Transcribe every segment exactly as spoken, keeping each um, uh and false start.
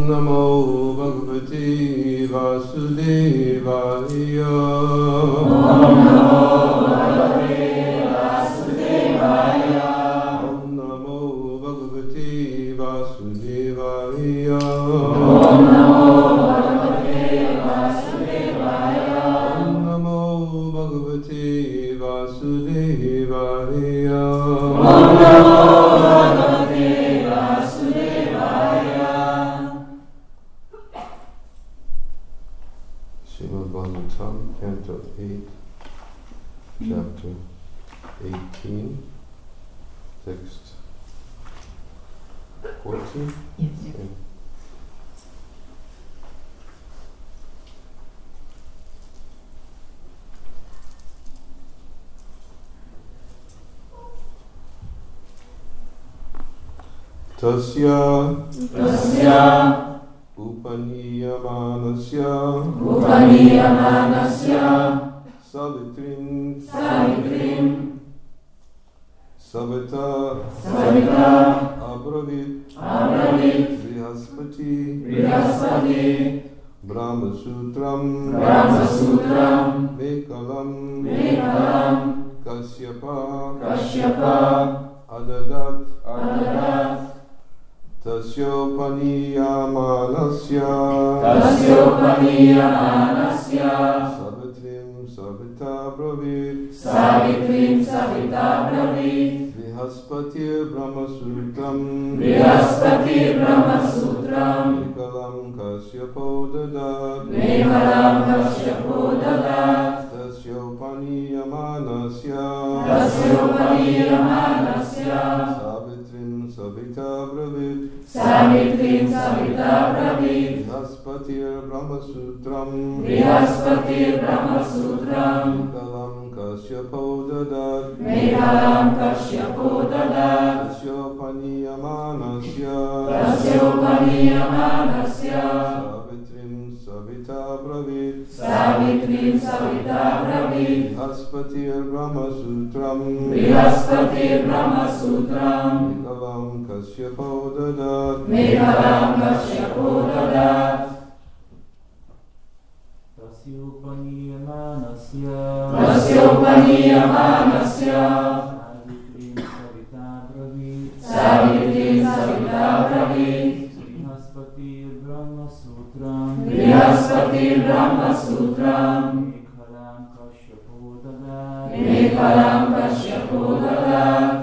Namo Bhagavate Vasudevaya. Om Namo Bhagavate Vasudevaya. Om Namo Bhagavate Vasudevaya. Om Namo Bhagavate Vasudevaya. Om Namo Bhagavate Vasudevaya. Om Namo Bhagavate Vasudevaya. Srimad Bhagavatam, Canto eight, Chapter eighteen, Text fourteen? Yes. Okay. Tasya Tasya Upaniyamanasya Upaniyamanasya Savitrin Savitrim Savita Savita Abravit Abravit Brihaspati Brihaspati Brahmasutram Brahmasutram Mekalam Mekalam Kasyapa Kashyapa Adadat Adadat Tasyopanyamanasya Tasyopanyamanasya Savitrim Savita Bravit Savitrim Savita Bravit Brihaspati Brahmasutram Brihaspati Brahmasutram Mekalam Kasyapo Dadat Mekalam Kashyapo Dadat Tasyopanyamanasya Tasyopanyamanasya Savitrim Savita Bravit Savitrim Savita Bravit Brihaspati Brahmasutram Brihaspati Brahmasutram Mekalam Kasyapo Dadat Mekalam Kashyapo Dadat Tasyopanyamanasya Tasyopanyamanasya Savitrim Savita Bravit Savitrim Savita Bravit Brihaspati Brahmasutram Brihaspati Brahmasutram Mekalam Kasyapo Dadat Mekalam Kashyapo Dadat Tasyopanyamanasya Tasyopanyamanasya Savitrim Savita Bravit Savitrim Savita Bravit Brihaspati Brahmasutram Brihaspati Brahmasutram Mekalam Kashyapo Dadat Mekalam Kashyapo Dadat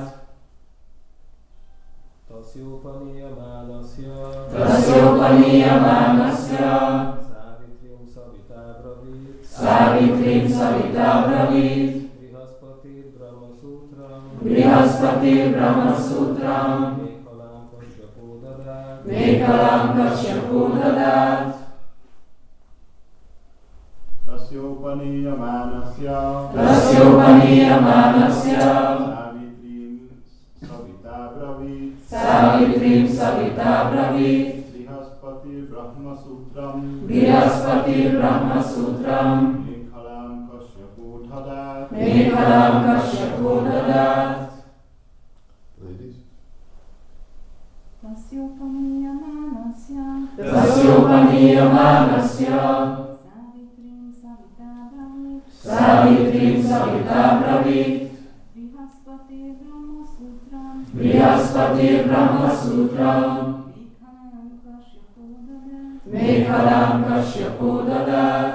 Tasyopanyamanasya Tasyopanyamanasya Savitrim Savita Bravit Savitrim Savita Bravit Brihaspati Brahmasutram Brihaspati Brahmasutram Mekalam Kashyapo Dadat Mekalam Kashyapo Dadat Tasyopanyamanasya Tasyopanyamanasya Savitrim Savita Bravit Savitrim Savita Bravit Brihaspati Brahmasutram Brihaspati Brahmasutram Mekalam Kashyapo Dadat Mekalam Kashyapo Dadat Ladies. Tasyopanyamanasya Tasyopanyamanasya Savitrim Savita Bravit Savitrim Savita Bravit Brihaspati Brahmasutram Brihaspati Brahmasutram Mekalam Kashyapo Dadat Mekalam Kashyapo Dadat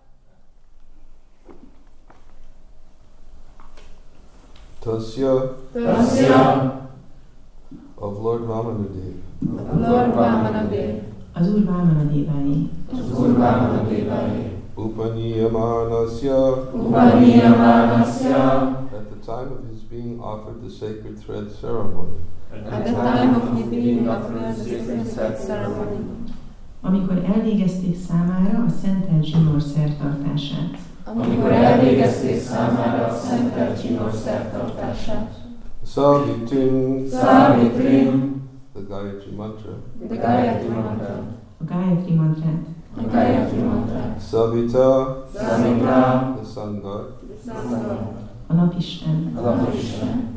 Tasya Tasya of Lord Vamanadev. Lord Vamanadev Az Úr Vámanadéváé. Úr Vamanadeváé Upanyamanasya Upaniyamanasya at the time of his being offered the sacred thread ceremony. At the time of his being offered the sacred thread ceremony, Amikor elvégezték számára a szentelt zsinór szertartását. amikor elvégezték számára a szentelt zsinór szertartását. Savitrim, Savitrim, the Gayatri mantra. the Gayatri mantra. A Gayatri mantrát. A Gayatri mantra. Savita, Savita, the sun god. Savita, A napisten. a napisten.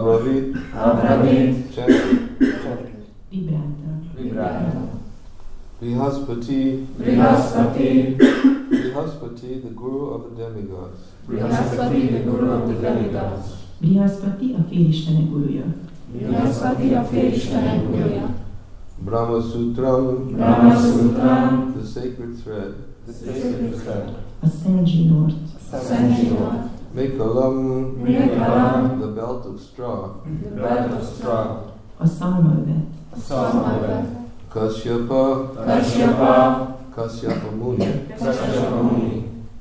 Abravit, Abravit, chant, chant. Vibrálta. Vibrálta. Brihaspati, Brihaspati, Brihaspati, the guru of the demigods. Brihaspati, the Guru of the demigods. Brihaspati a félistenek guruja. Brihaspati, a félistenek guruja. Brahma Sutram, Brahma Sutram, the sacred thread. the sacred thread. A szent zsinort. Szent zsinór, Mekalam, Mekalam, the belt of straw. the belt of straw. A szalmaövet. A szalmaövet. Kashyapa, Kashyapa, Kashyapa Muni. Kashyapa Muni.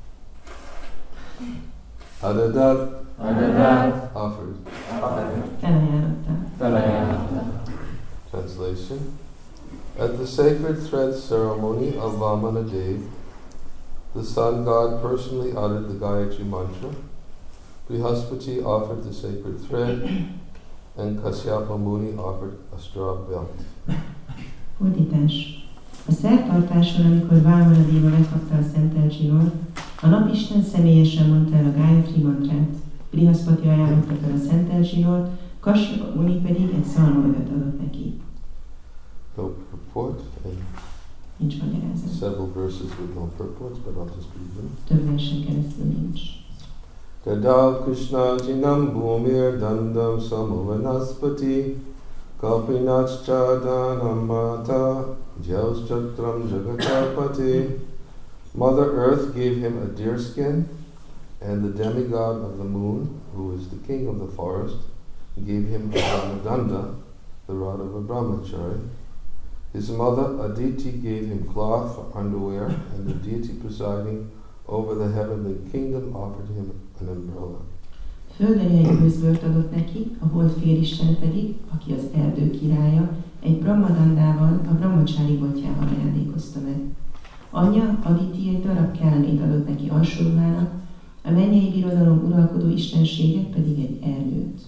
Adadat, Adadat, offered. Felajánlotta. felajánlotta. Translation. At the sacred thread ceremony of Vamana Dev, the sun god personally uttered the Gayatri mantra. Brihaspati offered the sacred thread, and Kashyapa Muni offered a straw belt. Fordítás. A szertartáson, amikor Vámana Déva megkapta a szentelt zsinort, a napisten személyesen mondta el a Gayatri mantrát. Brihaspati ajánlotta fel a szentelt zsinort, Kashyapa Muni pedig egy szalmaövet adott neki. No purport, and Nincs magyarázat. several verses with no purports, but I'll just read them. Több versen keresztül nincs. Tada Krishna Jinam Bhumir Dandam Samavanaspati Kalpinachcha Dhanamata Jauschatram Jagatapati. Mother Earth gave him a deerskin, and the demigod of the moon, who is the king of the forest, gave him a Brahmadanda, the rod of a brahmachari. His mother Aditi gave him cloth for underwear, and the deity presiding over the heavenly kingdom offered him an umbrella. Földön egy közbört adott neki, a hold félisten pedig, aki az erdő királya, egy brahmadandával, a brahmacsári botjával ajándékozta meg. Anyja Aditi egy darab kelmét adott neki alsóruhának, a mennyei birodalom uralkodó istensége pedig egy erdőt.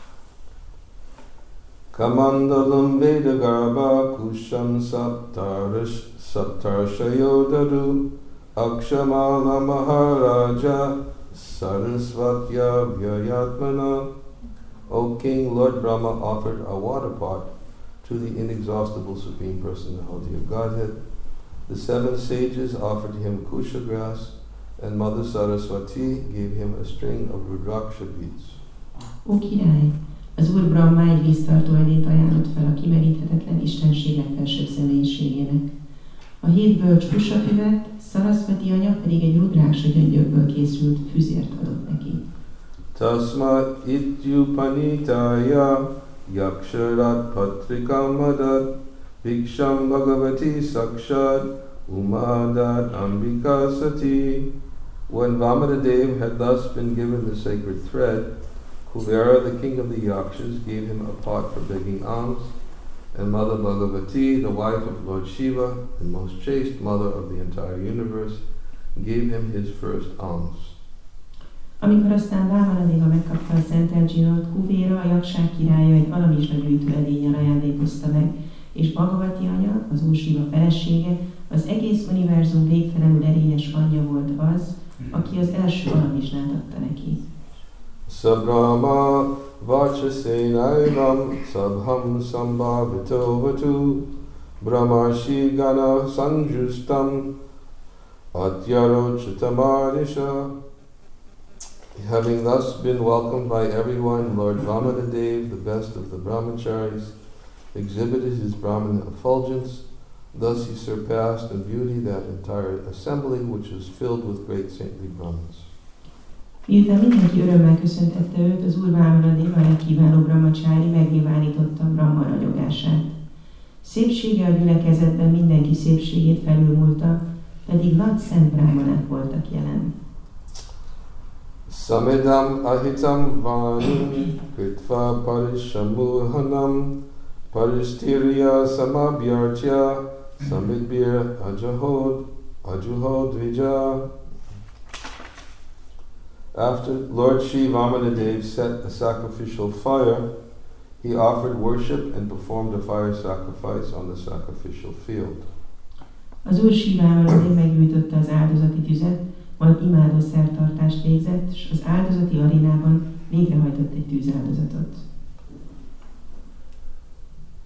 Kamandalam Vedagarbha Kusham Saptarish Saptarshayodaru Akshamala Maharaja Sarasvatya Vyayatmana. O King, Lord Brahma offered a water pot to the inexhaustible Supreme Personality of Godhead. The seven sages offered him kusha grass, and Mother Saraswati gave him a string of rudraksha beads. Ó király! Az Úr Brahma egy víztartó edét ajánlott fel a kimeríthetetlen istenség legfelsőbb személyiségének. A hét bölcs kusafüvet, Sarasvati anya pedig egy rudráksa gyöngyökből készült füzért adott neki. Tasma ityupanitaya yaksharat patrikam adat bhiksham bhagavati sakshat umadat ambika sati. When Vamanadev had thus been given the sacred thread, Kuvera, the king of the Yakshas, gave him a pot for begging alms, and Mother Bhagavati, the wife of Lord Shiva, and most chaste mother of the entire universe, gave him his first alms. Amikor aztán Vámana Déva megkapta a szentelt zsinort, Kuvéra, a jaksák királya egy alamizsna gyűjtő edénnyel ajándékozta meg, és Bhagavati anya, az Úr Shiva felesége, az egész univerzum végtelenül erényes anyja volt az, aki az első alamizsnát adta neki. Sabrahma vachasenaivam sabham sambhavito vatu brahmarshi gana sanjustam atyarochitamarisha. Having thus been welcomed by everyone, Lord Vamanadev, the best of the brahmacharis, exhibited his Brahman effulgence. Thus he surpassed in beauty that entire assembly which was filled with great saintly Brahmins. Miután mindenki örömmel köszöntette őt, az Úr Vámana Déva a legkiválóbb brahmacsári megnyilvánította Brahma ragyogását. Szépsége a gyülekezetben mindenki szépségét felülmúlta, pedig nagy szent brahmanák voltak jelen. Samedam ahitam vani kritva parishamurhanam paristirya samabhyartya samidbir ajahod ajuhodvija. After Lord Sri Vamanadev set a sacrificial fire, he offered worship and performed a fire sacrifice on the sacrificial field. Az Úr Sri Vámana meggyújtotta az áldozati tüzet, majd imádó szertartást végzett, és az áldozati arénában végrehajtott egy tűzáldozatot.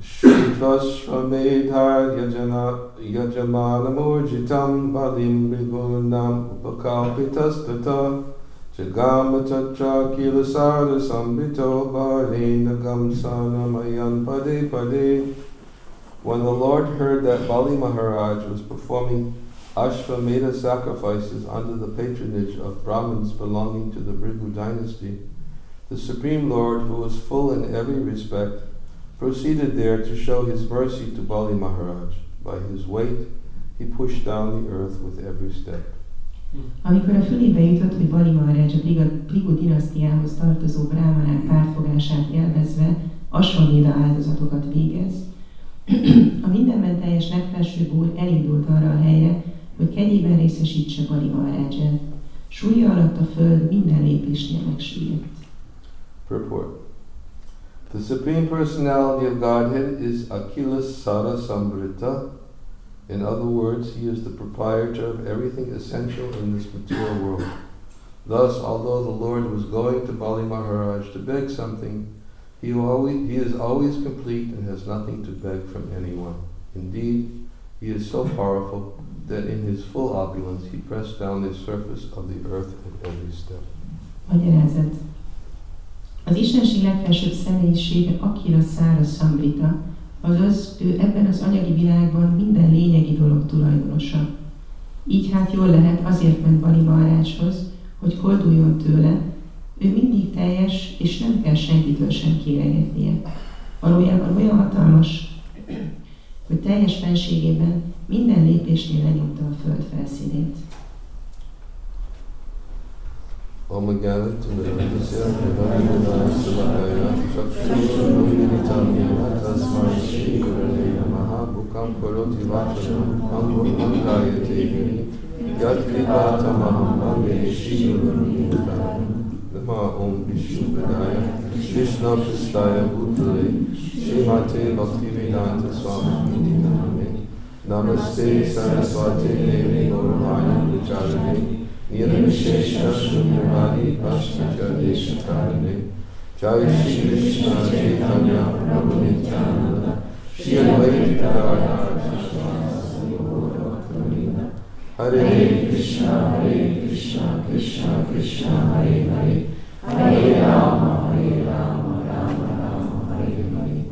Shritvashvamedha yajana yajamanamurjitam balim brigurnam upakalpitastata Jagamatacha kilasada sambito bardena gamsanamayan pade pade. When the Lord heard that Bali Maharaj was performing Ashvamedha sacrifices under the patronage of Brahmins belonging to the Bhrigu dynasty, the Supreme Lord, who was full in every respect, proceeded there to show his mercy to Bali Maharaj. By his weight, he pushed down the earth with every step. Amikor a fülébe jutott, hogy Bali Maharaj a Bhrigu dinasztiához tartozó bráhmanák pártfogását élvezve Ashvamedha áldozatokat végez, a mindenben teljes legfelsőbb úr elindult arra a helyre, hogy kegyében részesítse Bali Maharaját. Súlya alatt a föld minden lépésnél megsüllyedt. Purport. The Supreme Personality of Godhead is Akhilas Sara Sambrita. In other words, he is the proprietor of everything essential in this material world. Thus, although the Lord was going to Bali Maharaj to beg something, he, always, he is always complete and has nothing to beg from anyone. Indeed, he is so powerful that in his full opulence he pressed down the surface of the earth at every step. Magyarázat. Az Istenség legfelsőbb személyisége Akhila Szára Sambrita, azaz ő ebben az anyagi világban minden lényegi dolog tulajdonosa. Így hát jól lehet azért ment Bali Maharajhoz, hogy kolduljon tőle, ő mindig teljes, és nem kell senkitől sem kéregetnie. Valójában olyan hatalmas, hogy teljes fenségében minden lépésnél lenyomta a föld felszínét. Om Gyanat Mritasya Nivadinaya Savakaya Chakshurumilitamya Tasmai Shri Gurave Namaha Bhukam Karoti Vachanam Angum Angayate Yat Kripatamaham Bande Shri Gurumilitamya Nama Om Vishnupadaya Krishna Pristaya Bhutale Srimate Bhaktivedanta Swami Namane Namaste Saraswate Devi Gauravani Pracharane Nirvishesha Shunyavadi Prashnaja Deshakarane Jai Shri Krishna Chaitanya Prabhu Nityananda Shri Advaita Gadadhara Hare Krishna Hare Krishna Krishna Krishna Hare Hare Hare Rama Hare Rama Rama Rama Hare Hare.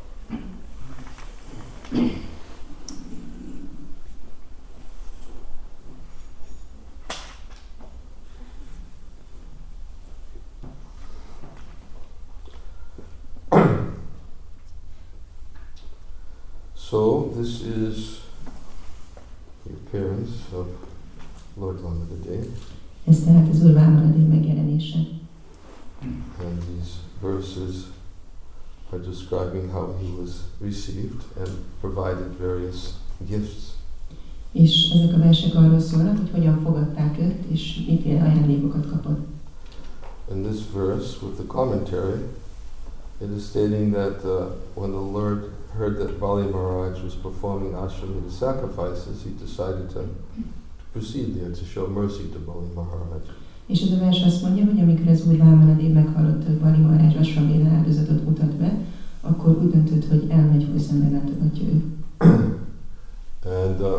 So, this is the appearance of Lord Vamanadev. Ez tehát az Úr Vamanadev megjelenése. And these verses are describing how he was received and provided various gifts. És ezek a versek arról szólnak, hogy hogyan fogadták őt, és miféle ajándékokat kapott. In this verse, with the commentary, it is stating that uh, when the Lord heard that Bali Maharaj was performing Ashvamedha sacrifices, he decided to proceed there to show mercy to Bali Maharaj. És ez a vers azt mondja, hogy amikor az Úr Vamanadev meghallotta, hogy Bali Maharaj Ashvamedha áldozatot mutat be, akkor úgy döntött, hogy elmegy hozzá, meglátogatja őt. And uh,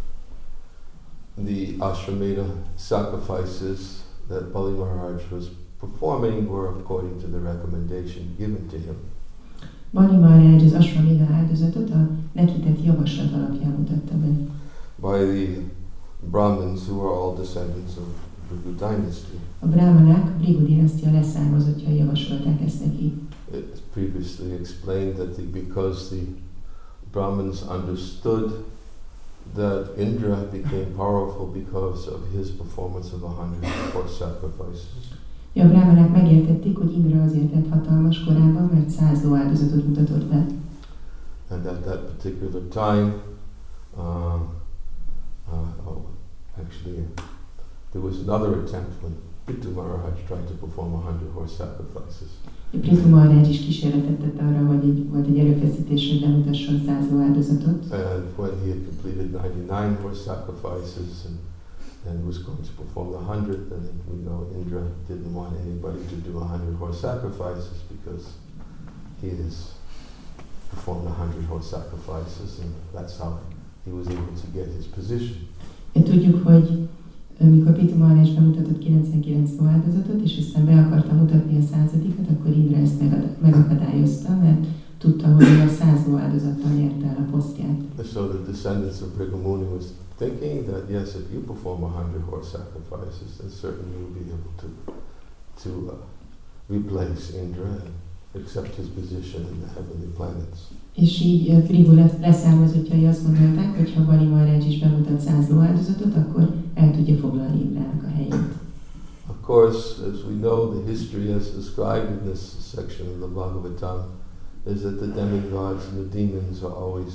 the Ashvamedha sacrifices that Bali Maharaj was performing were according to the recommendation given to him. Bali Maharaj az Ashvamedha áldozatot a neki tett javaslat alapján mutatta be. By the Brahmins who are all descendants of Bhrigu dynasty. A brahmanák Bhrigu dinasztia leszármazottjai javasolták ezt neki. It's previously explained that the, because the Brahmins understood that Indra became powerful because of his performance of a hundred horse sacrifices. A brahmanák megértették, hogy Indra azért lett hatalmas korábban, mert száz ló áldozatot mutatott be. And at that particular time, uh, uh, oh, actually, there was another attempt when Prithu Maharaj tried to perform a hundred horse sacrifices. Prithu Maharaj is kísérletet tett arra, hogy egy, volt egy erőfeszítés, hogy bemutasson száz ló áldozatot. And when he had completed ninety-nine horse sacrifices and and was going to perform the hundred, then we know Indra didn't want anybody to do a hundred horse sacrifices because he is performed a hundred horse sacrifices, and that's how he was able to get his position. Tudjuk, hogy amikor Prithu Maharaj bemutatott kilencvenkilenc áldozatot, és aztán be akarta mutatni a századikat, akkor Indra ezt megad- megakadályozta, mert tudta, hogy a száz áldozattal nyerte el a posztját. So the descendants of Brigamuni was thinking that yes, if you perform a hundred horse sacrifices, then certainly you'll be able to to uh, replace Indra and accept his position in the heavenly planets. És így Prithu leszármazottjai azt gondolták, hogy ha Bali Maharaj is bemutat száz áldozatot, akkor el tudja foglalni Indrának a helyét. Of course, as we know, the history as described in this section of the Bhagavatam is that the demigods and the demons are always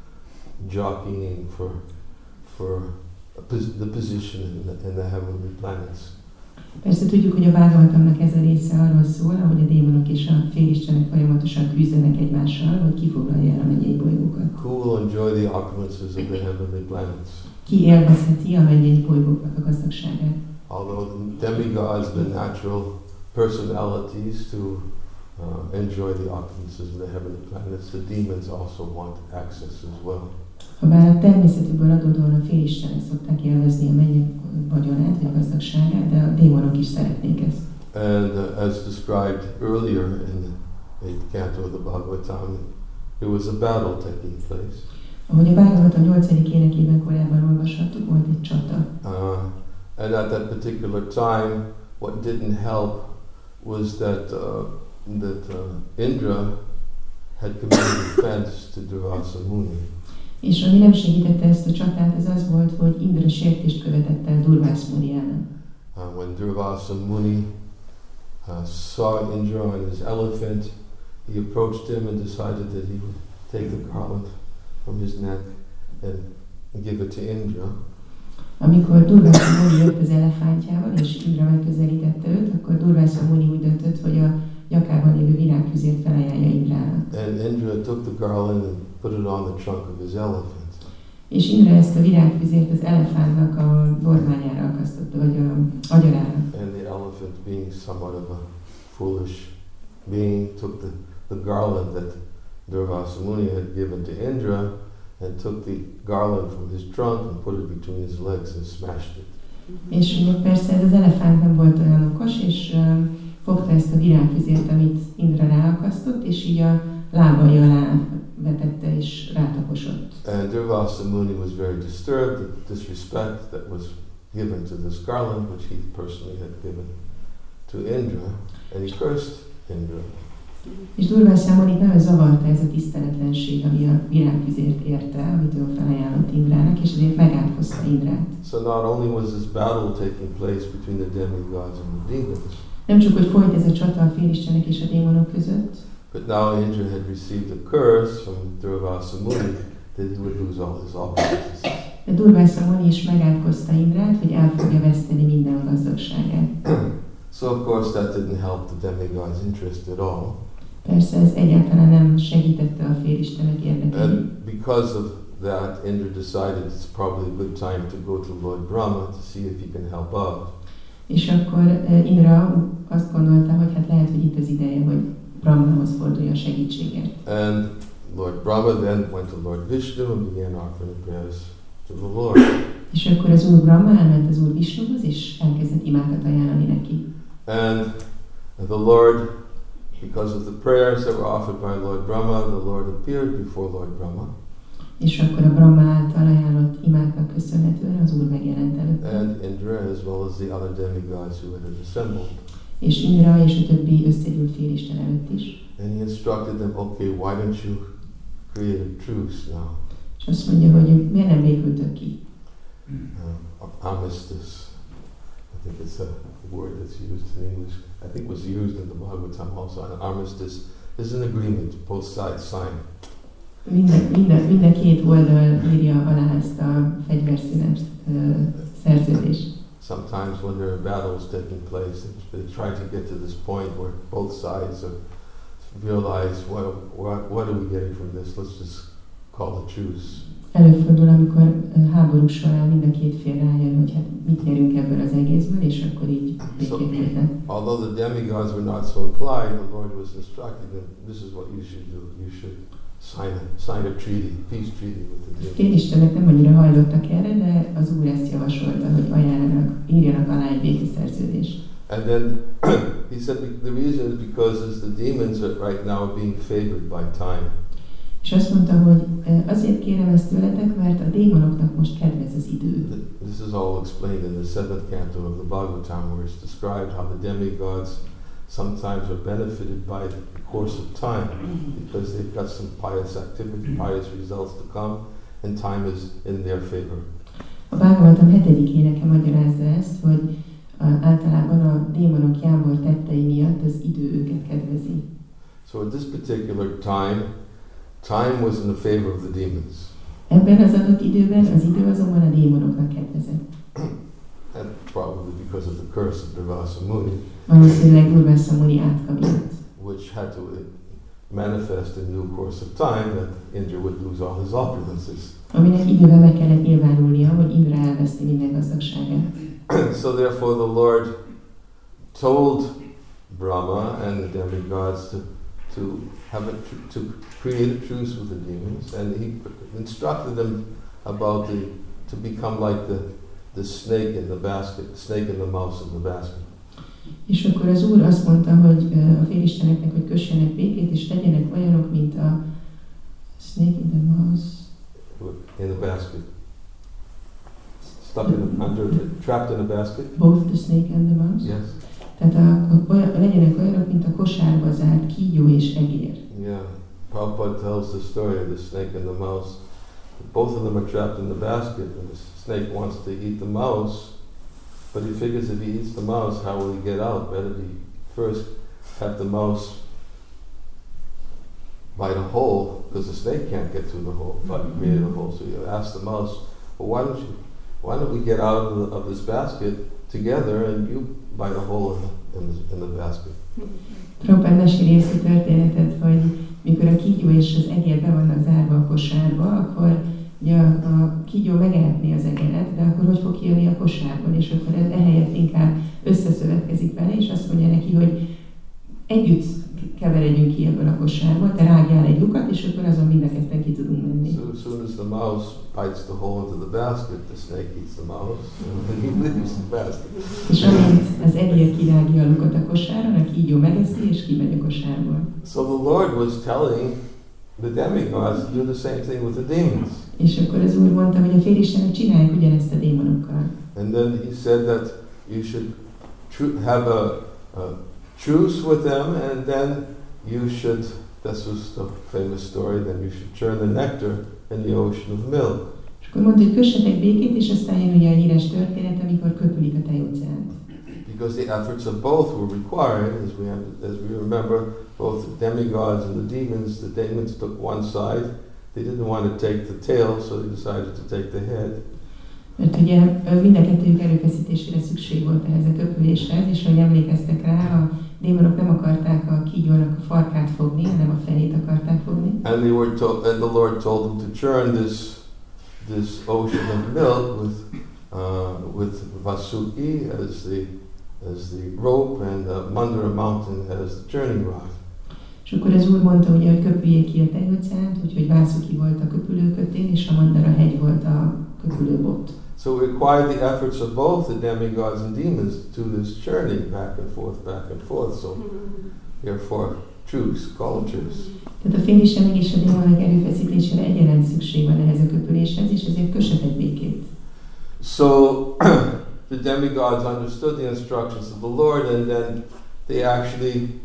jockeying for for a pos- the position in the, in the heavenly planets. Persze tudjuk, hogy a Bhagavatamnak ez a része arról szól, ahogy a démonok és a félistenek folyamatosan küzdenek egymással, hogy ki foglalja el a mennyei bolygókat. Who will enjoy the opulences of the heavenly planets? Ki élvezheti a mennyei bolygóknak a gazdagságát. Although the demigods, the natural personalities to uh, enjoy the opulences of the heavenly planets, the demons also want access as well. Habár a természetükből adódóan a félistenek szokták élvezni a mennyei vagyonát, vagy gazdagságát, de a démonok is szeretnék ezt. And uh, as described earlier in the eighth canto of the Bhagavatam, there was a battle taking place. Ahogy a Bhagavatam nyolcadik énekében korábban olvashattuk, volt egy csata. Uh, and at that particular time, what didn't help was that uh, that uh, Indra had committed offense to Durvasa Muni. És ami nem segítette ezt a csatát, az az volt, hogy Indra sértést követett el Durvász Muni ellen. Uh, when Durvasa Muni uh, saw Indra on his elephant, he approached him and decided that he would take the garland from his neck and give it to Indra. Amikor Durvása Muni jött az elefántjával, és Indra megközelítette őt, akkor Durvása Muni úgy döntött, hogy a nyakában lévő virágfüzért felajánlja Indrának. And Indra took the garland and put it on the trunk of his elephant. És Indra ezt a virágfüzért az elefántnak a dormányára akasztotta, vagy a agyarára. And the elephant, being somewhat of a foolish being, took the, the garland that Durvasa Muni had given to Indra and took the garland from his trunk and put it between his legs and smashed it. És persze ez az elefánt nem volt olyan okos, és uh, fogta ezt a virágfüzért, amit Indra ráakasztott, és így a lábai alá vetette és rátaposott. And Durvasa Muni was very disturbed at the disrespect that was given to this garland, which he personally had given to Indra, and he cursed Indra. És Durvása Munit nagyon zavarta ez a tiszteletlenség, ami a virágfüzért érte, amit ő felajánlott Indrának, és ezért megátkozta Indrát. So not only was this battle taking place between the demigods and the demons, Nem csak, hogy folyt ez a csata a félistenek és a démonok között, but now Indra had received a curse from Durvasa Muni that he would lose all his opulences. de Durvása Muni is megátkozta Indrát, hogy el fogja veszteni minden gazdagságát. So of course that didn't help the demigods' interest at all. Persze ez egyáltalán nem segítette a félistenek érdekeit. And because of that, Indra decided it's probably a good time to go to Lord Brahma to see if he can help out. És akkor uh, Indra azt gondolta, hogy hát lehet, hogy itt az ideje, hogy Brahmához forduljon segítséget. And Lord Brahma then went to Lord Vishnu and began offering prayers to the Lord. És akkor az Úr Brahma elment az Úr Vishnuhoz, és elkezdett imákat ajánlani neki. And the Lord, because of the prayers that were offered by Lord Brahma, the Lord appeared before Lord Brahma. És akkor a Brahma által ajánlott imáknak köszönhetően az Úr megjelent előtte. And Indra, as well as the other demigods who had assembled. És Indra és a többi összegyűlt félisten előtt is. And he instructed them, okay, why don't you create a truce now? És azt mondja, hogy miért nem békültök ki? Um, armistice. I think it's a word that's used in English. I think was used in the Bhagavatam also. An armistice is an agreement both sides sign. Minden, minden, minden két oldal írja alá ezt a fegyverszünet uh, szerződést. Sometimes when there are battles taking place, they try to get to this point where both sides are, realize what, what what are we getting from this? Let's just call a truce. Előfordul, amikor háború során mind a két fél rájön, hogy hát mit nyerünk ebből az egészből, és akkor így békét kötnek. Although the demigods were not so inclined, the Lord was instructing them, this is what you should do. You should sign a, sign a treaty, peace treaty with the demons. Félistenek nem annyira hajlottak erre, de az Úr ezt javasolta, hogy ajánlanak, írjanak alá egy békeszerződést. And then he said the reason is because is the demons are right now being favored by time. És azt mondta, hogy azért kérem ezt tőletek, mert a démonoknak most kedvez az idő. This is all explained in the seventh canto of the Bhagavatam, where it's described how the demigods sometimes are benefited by the course of time because they've got some pious activity, pious results to come, and time is in their favor. A Bhagavatam hetedik éneke magyarázza ezt, hogy általában a démonok jámbor tettei miatt az idő őket kedvezi. So at this particular time, time was in the favor of the demons. Ebben az adott időben az idő azonban a démonoknak kedvezett. And probably because of the curse of Durvasa Muni, Valószínűleg Durvasa Muni átka miatt, which had to manifest in due course of time that Indra would lose all his opulences. aminek időben meg kellett nyilvánulnia, hogy Indra elveszti minden gazdagságát. So therefore the Lord told Brahma and the demigods to to have a tr- to create a truce with the demons, and he instructed them about the to become like the the snake in the basket, the snake and the mouse in the basket. És akkor az Úr azt mondta, hogy a félisteneknek, hogy kössenek békét, és legyenek olyanok, mint a snake in the mouse. In the basket. Stuck in the, under, the, trapped in a basket. Both the snake and the mouse? Yes. Tehát a, a, olyan, legyenek olyanok, mint a kosárba zárt kígyó és egér. Yeah. Prabhupada tells the story of the snake and the mouse. Both of them are trapped in the basket, and the snake wants to eat the mouse, but he figures if he eats the mouse, how will he get out? Better he first have the mouse bite a hole, because the snake can't get through the hole, but he created a hole. So he asked the mouse, well, why don't you, why don't we get out of, the, of this basket together, and you bite a hole in the, in the, in the basket? Prabhupád meséli ezt a történetet, hogy mikor a kígyó és az egér be vannak zárva a kosárba, akkor ugye a, a kígyó megehetné az egeret, de akkor hogy fog kijönni a kosárból, és akkor ehelyett inkább összeszövetkezik vele, és azt mondja neki, hogy együtt keveredjünk ki ebből a kosárból, te rágjál egy lukat, és akkor azon mind a ketten ki tudunk menni. So as soon as the mouse bites the hole into the basket, the snake eats the mouse, and he leaves the basket. És amint az egér kirágja a lukat a kosáron, a kígyó megeszi, és kimegy a kosárból. So the Lord was telling the demigods to do the same thing with the demons. És akkor az Úr mondta, hogy a félistenek csinálják ugyanezt a démonokkal. And then he said that you should tr- have a, a truce with them, and then you should, this was the famous story, then you should churn the nectar in the ocean of milk. És akkor mondta, hogy kössetek békét, és aztán jön ugye a híres történet, amikor köpülik a tejóceánt. Because the efforts of both were required, as we have, as we remember, both the demigods and the demons. The demons took one side. They didn't want to take the tail, so they decided to take the head. Mert ugye mind a kettőjük erőfeszítésére szükség volt ehhez a köpüléshez, és ahogy emlékeztek rá, a démonok nem akarták a kígyónak a farkát fogni, hanem a fejét akarták fogni. And they were told, and the Lord told them to churn this this ocean of milk with uh, with Vasuki as the as the rope, and uh, Mandara mountain as the churning rod. És akkor az Úr mondta ugye, hogy köpüljék ki a tejóceánt, úgyhogy Vasuki volt a köpülőkötél, és a Mandara hegy volt a köpülőbot. So it required the efforts of both the demigods and demons to do this churning back and forth, back and forth. So therefore, truce, call a truce. Tehát a félistenek és a démonok erőfeszítésére egyaránt szükség van ehhez a köpüléshez, és ezért kössetek békét. So the demigods understood the instructions of the Lord, and then they actually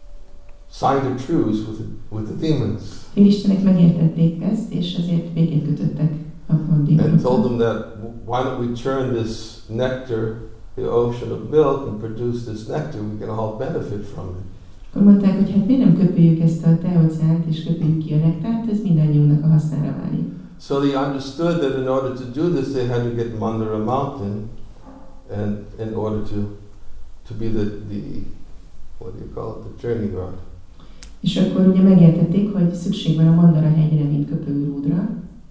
signed a truce with the, with the demons. Félistenek megértették ezt, és ezért békét kötöttek a démonokkal. And told them that why don't we turn this nectar, the ocean of milk, and produce this nectar, we can all benefit from it. Akkor mondták, hogy hát miért nem köpüljük ezt a teóceánt, és köpüljük ki a nektárt, ez mindannyiunknak a hasznára válik. So they understood that in order to do this, they had to get Mandara mountain, and in order to to be the, the what do you call it, the journey rod. És akkor ugye megértették, hogy szükség van a Mandara hegyre, mint köpőrúdra.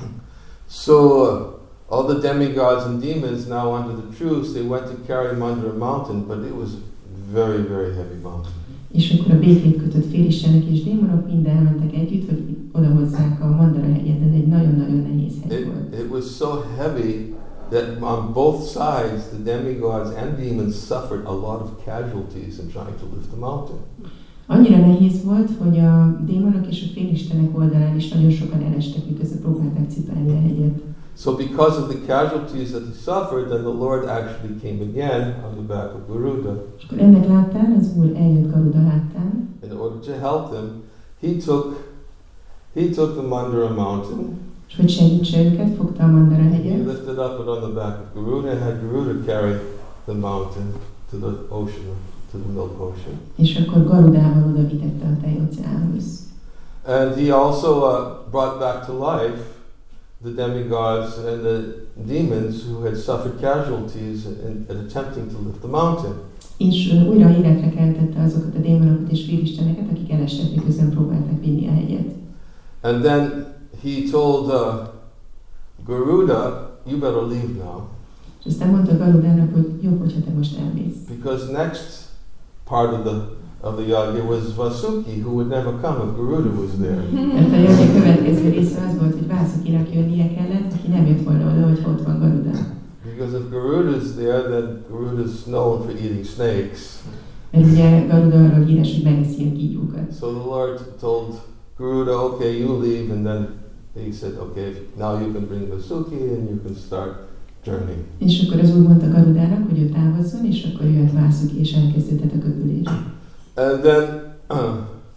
So uh, all the demigods and demons now under the truce, they went to carry Mandara mountain, but it was very, very heavy mountain. És akkor a békét kötött félistenek és démonok mind elmentek együtt, hogy odahozzák a Mandara hegyet, de egy nagyon-nagyon nehéz hegy It, volt. it was so heavy that on both sides, the demigods and demons suffered a lot of casualties in trying to lift the mountain. Annyira nehéz volt, hogy a démonok és a félistenek oldalán is nagyon sokan elestek, miközben próbálták cipelni a hegyet. So because of the casualties that he suffered, then the Lord actually came again on the back of Garuda. És akkor ennek láttán az Úr eljött Garuda láttán, In order to help them, he took he took the Mandara mountain. és hogy segítse őket, fogta a Mandara He hegyet, lifted up it on the back of Garuda and had Garuda carry the mountain to the ocean, to the Milk Ocean. és akkor Garudával oda vitette a tejóceánhoz. And he also uh, brought back to life the demigods and the demons who had suffered casualties in, in attempting to lift the mountain. És uh, újra életre keltette azokat a démonokat és félisteneket, akik elestek, miközben próbálták vinni a hegyet. And then he told uh, Garuda, you better leave now, És aztán mondta Garudának, hogy jobb, hogyha te most elmész. because next part of the of the yagya was Vasuki, who would never come if Garuda was there. Mert a jövő következő része az volt, hogy Vászukinak jönnie kellett, aki nem jött volna oda, hogy ott van Garuda. Because if Garuda's there, then Garuda's known for eating snakes. Mert ugye Garuda arról híres, hogy megeszi a kígyókat. So the Lord told Garuda, okay, you leave, and then he said, okay, now you can bring Vasuki and you can start journeying. És akkor az Úr mondta Garudának, hogy ő távozzon, és akkor jött Vászuki, és elkezdődött a köpülés. And then uh,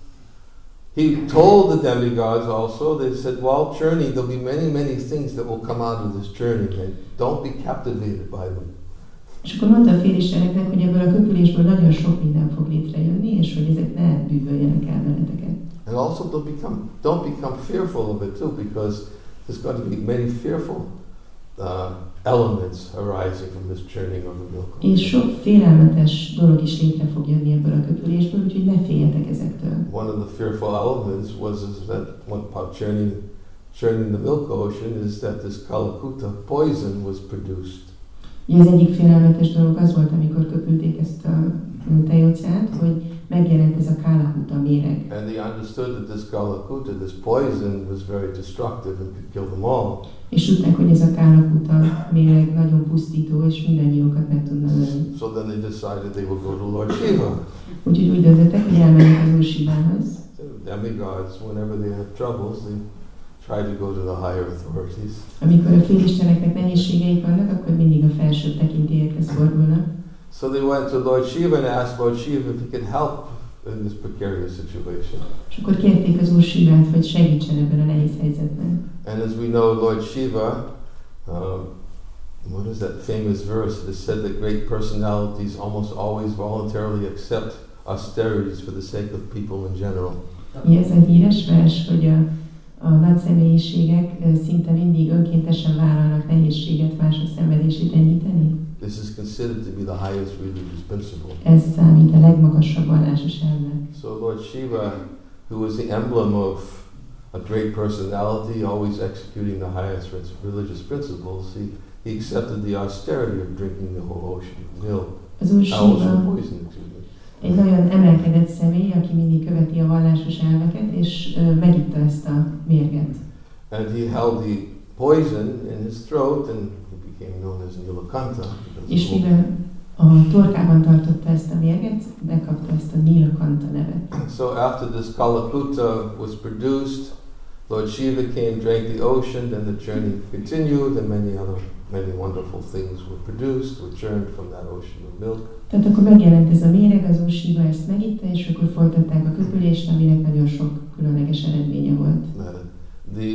he told the demigods also, they said, while journeying, there'll be many, many things that will come out of this journey, and don't be captivated by them. És akkor mondta a félisteneknek, hogy ebből a köpülésből nagyon sok minden fog létrejönni, és hogy ezek ne bűvöljenek el benneteket. And also don't become, don't become fearful of it too, because there's going to be many fearful uh, elements arising from this journeying of the milk. És sok félelmetes dolog is létre fog jönni ebből a köpülésből, úgyhogy ne féljetek ezektől. One of the fearful elements was is that one part journeying, journeying the milk ocean is that this Kalakuta poison was produced. Ugye az egyik félelmetes dolog az volt, amikor köpülték ezt a tejóceánt, hogy megjelent ez a Kalakuta méreg. And they understood that this Kalakuta, this poison, was very destructive and could kill them all. És tudták, hogy ez a Kalakuta méreg nagyon pusztító, és mindannyiukat meg tudna ölni. So then they decided they would go to Lord Shiva. Úgyhogy úgy döntöttek, hogy elmennek az Úr Sivához. The demigods, whenever they have troubles, they try to go to the higher authorities. Amikor a félisteneknek nehézségeik vannak, akkor mindig a felsőbb tekintélyekhez fordulnak. So they went to Lord Shiva and asked Lord Shiva if he could help in this precarious situation. És akkor kérték az Úr Sivát, hogy segítsen ebben a nehéz helyzetben. And as we know, Lord Shiva, um, what is that famous verse that said that great personalities almost always voluntarily accept austerities for the sake of people in general. Mi ez a híres vers, hogy a, a nagy személyiségek szinte mindig önkéntesen vállalnak nehézséget mások szenvedését enyhíteni? This is considered to be the highest religious principle. Ez számít a legmagasabb vallásos elvnek. So Lord Shiva, who was the emblem of a great personality, always executing the highest religious principles, he, he accepted the austerity of drinking the whole ocean of milk. Az Úr Uh, ocean of Siva poison, excuse me. egy nagyon emelkedett személy, aki mindig követi a vallásos elveket, és uh, megitta ezt a mérget. And he held the poison in his throat and he became known as Nilakanta. És mivel a torkában tartotta ezt a mérget, megkapta ezt a Nilakanta nevet. So after this Kalakuta was produced, Lord Shiva came, drank the ocean, then the journey continued, and many other, many wonderful things were produced, were churned from that ocean of milk. Tehát akkor megjelent ez a méreg, az Úr Siva ezt megitta, és akkor folytatták a köpülést, aminek nagyon sok különleges eredménye volt. Uh, the,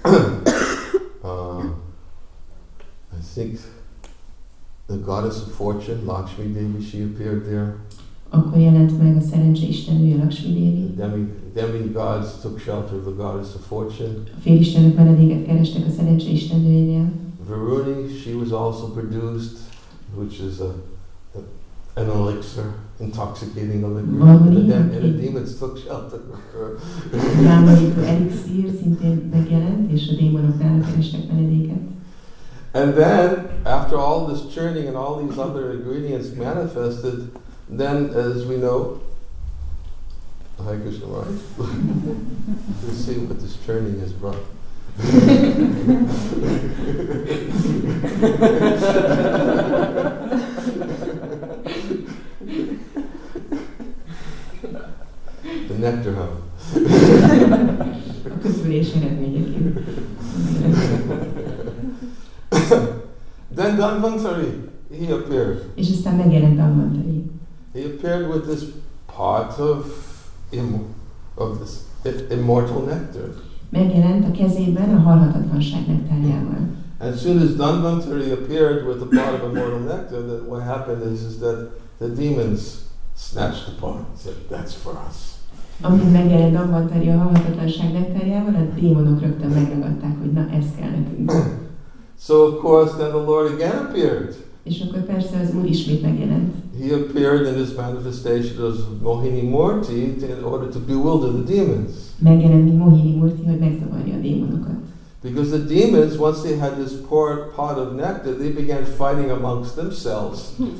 uh, I think the goddess of fortune, Lakshmi Devi, she appeared there. Akkor jelent meg a szerencse istennője Lakshmi Devi. The demi, demigods took shelter of the goddess of fortune. A félistenek menedéket kerestek a szerencse istennőjénél. Varuni, she was also produced, which is a, a an elixir, intoxicating elixir. And the, dem- and the demons took shelter of her. Bámulító elixír szintén megjelent, és a démonok nála kerestek menedéket. And then, after all this churning and all these other ingredients manifested, Then, as we know, Hare Krishna, right? Let's see what this turning has brought. The nectar hum. A köpülés eredményeként. Then Dhanvantari, he appeared. És aztán megjelent Dhanvantari. He appeared with this pot of im- of this i- immortal nectar. Megjelent a kezében a halhatatlanság nektárjával. As soon as Dhanvantari appeared with the pot of immortal nectar, then what happened is, is that the demons snatched the pot and said, "That's for us." Amint megjelent Dhanvantari a halhatatlanság nektárjával, a démonok rögtön megragadták, hogy na, ez kell nekünk. So of course, then the Lord again appeared. És akkor persze az Úr ismét megjelent. He appeared in this manifestation as Mohini Murti in order to bewilder the demons. Megjelent, mint Mohini Murti, hogy megzavarja a démonokat. Because the demons, once they had this poor pot of nectar, they began fighting amongst themselves.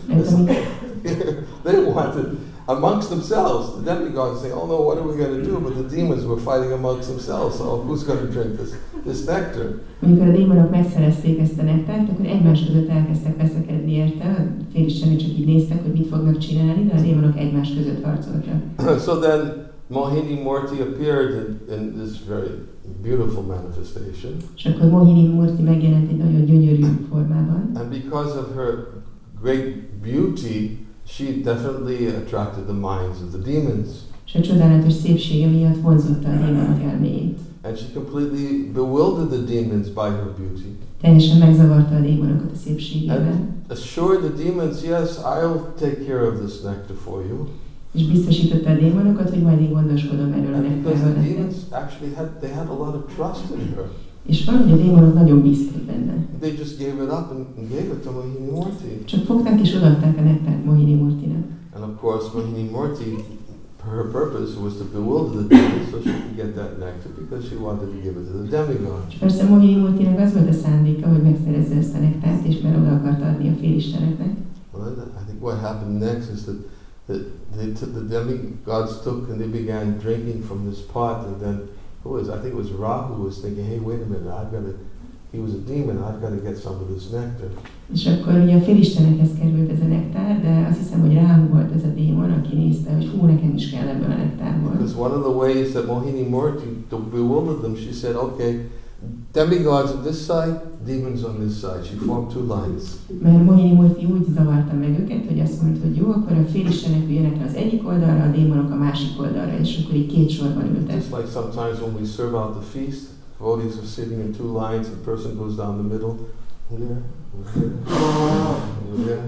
They wanted, amongst themselves, the demigods saying, "Oh no, what are we going to do?" But the demons were fighting amongst themselves. So who's going to drink this, this nectar? Amikor a démonok megszerezték ezt a nektárt, akkor egymás között elkezdtek veszekedni érte. A félistenek csak így néztek, hogy mit fognak csinálni, de a démonok egymás között harcoltak. So then Mohini Murti appeared in, in this very beautiful manifestation. És akkor Mohini Murti megjelent egy nagyon gyönyörű formában. And because of her great beauty, she definitely attracted the minds of the demons. És a csodálatos szépsége miatt vonzotta a démonok elméjét. And she completely bewildered the demons by her beauty. Teljesen megzavarta a démonokat a szépségével. And assured the demons, "Yes, I'll take care of this nectar for you." És biztosította a démonokat, hogy majd én gondoskodom erről a And because nektárról the nektek. demons actually had, they had a lot of trust in her. És valahogy a démonok nagyon bíztak benne. They just gave it up and gave it to Mohini Murti. Csak fogták és odaadták a nektárt Mohini Murtinak. And of course, Mohini Murti, her purpose was to bewilder the demons so she could get that nectar because she wanted to give it to the demigod. És persze Mohini Murtinak az volt a szándéka, hogy megszerezze ezt a nektárt, és mert oda akarta adni a félisteneknek. Well, then I think what happened next is that, that they took, the demigods took and they began drinking from this pot, and then who was I think it was Rahu was thinking, "Hey, wait a minute, I've got to." He was a demon. I've got to get some of this nectar. És akkor ugye a félistenekhez került ez a nektár, de azt hiszem, hogy Ráhu volt ez a démon, aki nézte, hogy hú, nekem is kell ebből a nektárból. Because one of the ways that Mohini Murti to bewilder them, she said, "Okay, demigods on this side, demons on this side." She formed two lines. Mert Mohini Murti úgy zavarta meg őket, hogy azt mondta, hogy jó, akkor a félistenek üljenek le az egyik oldalra, a démonok a másik oldalra, és akkor így két sorban ültek. Just like sometimes when we serve out the feast, devotees are sitting in two lines, the person goes down the middle. Here, here, here.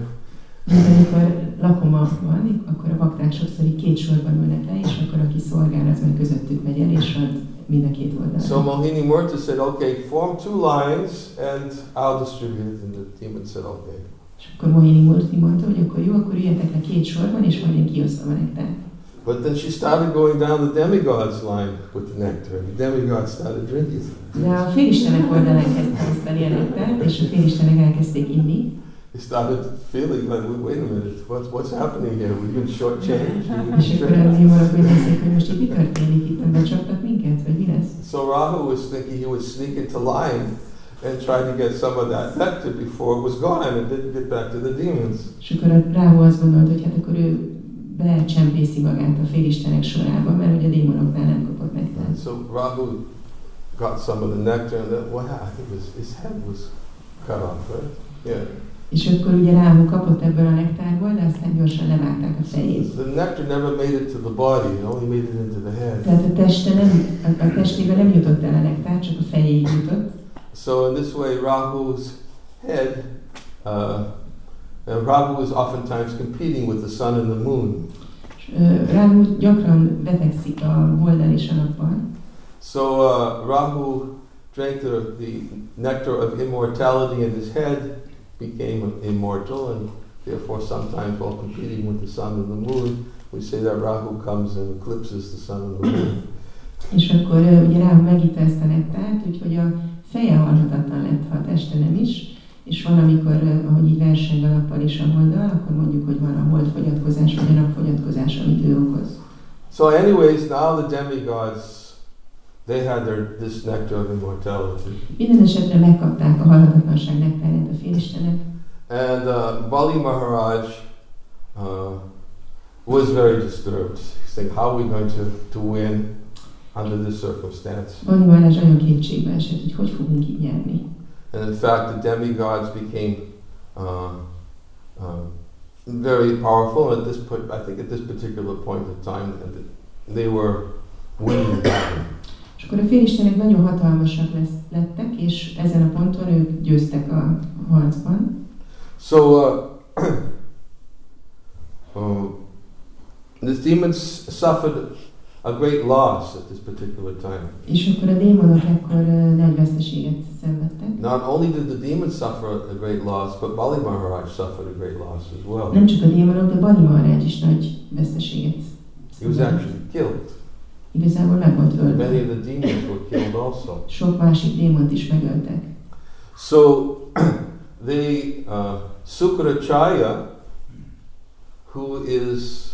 Amikor lakoma van, akkor a bakták sokszor így két sorban ülnek le, és akkor aki szolgál, az meg közöttük megy el, és ad mind a két oldalra. So Mohini Murti said, "Okay, form two lines and I'll distribute it." And the demon said, "Okay." És akkor Mohini Murti mondta, hogy akkor jó, akkor üljetek le két sorban, és majd én kiosztom a nektárt. But then she started going down the demigods line with the nectar, and the demigods started drinking. De a félistenek oldalán kezdte osztani a nektárt, és a félistenek elkezdték inni. They started feeling like, "Wait a minute, what's what's happening here? We've been shortchanged." És akkor a démonok úgy nézték, hogy most itt mi történik, itt becsaptak minket, vagy mi lesz? So Rahu was thinking he would sneak into line and try to get some of that nectar before it was gone and didn't get back to the demons. És akkor a Ráhu azt gondolt, hogy hát akkor ő becsempészi magát a félistenek sorába, mert ugye a démonoknál nem kapott nektárt. So Rahu got some of the nectar, and then what happened? I think his, his head was cut off, right? Yeah. És akkor ugye Ráhu kapott ebből a nektárból, de aztán gyorsan levágták a fejét. The nectar never made it to the body; it only made it into the head. Tehát a teste nem, a, a testébe nem jutott el a nektár, csak a fejéig jutott. So in this way, Rahu's head, uh, and Rahu is oftentimes competing with the sun and the moon. Ráhu gyakran vetekszik a holddal és a nappal. So uh, Rahu drank the, the nectar of immortality, and his head became immortal, and therefore sometimes while competing with the sun and the moon, we say that Rahu comes and eclipses the sun and the moon. És akkor ugye Ráhu megitta ezt a nektárt, úgyhogy a feje halhatatlan lett, ha a teste nem is, És van, amikor, eh, ahogy így verseng a nappal és a holddal, akkor mondjuk, hogy van a holdfogyatkozás vagy a napfogyatkozás, amit ő okoz. So anyways, now the demigods, they had their, this nectar of immortality. Minden esetre megkapták a halhatatlanság nektárját a félistenek. And uh, Bali Maharaj uh, was very disturbed. He's thinking, how are we going to, to win under this circumstance? Bali Maharaj nagyon kétségbe esett, hogy hogy fogunk így nyerni. And in fact, the demigods became uh, uh, very powerful. At this point, I think at this particular point in time, they were winning the battle. És akkor a félistenek nagyon hatalmasak lesz, lettek, és ezen a ponton ők győztek a harcban. So, uh, uh, the demons suffered a great loss at this particular time. És akkor a démonok ekkor uh, nagy veszteséget szenvedtek. Not only did the demons suffer a great loss, but Bali Maharaj suffered a great loss as well. Nem csak a démonok, de Bali Maharaj is nagy veszteséget He was actually killed. Igazából meg volt ölve. Many of the demons were killed also. Sok másik démont is megöltek. So, the uh, Sukracharya, who is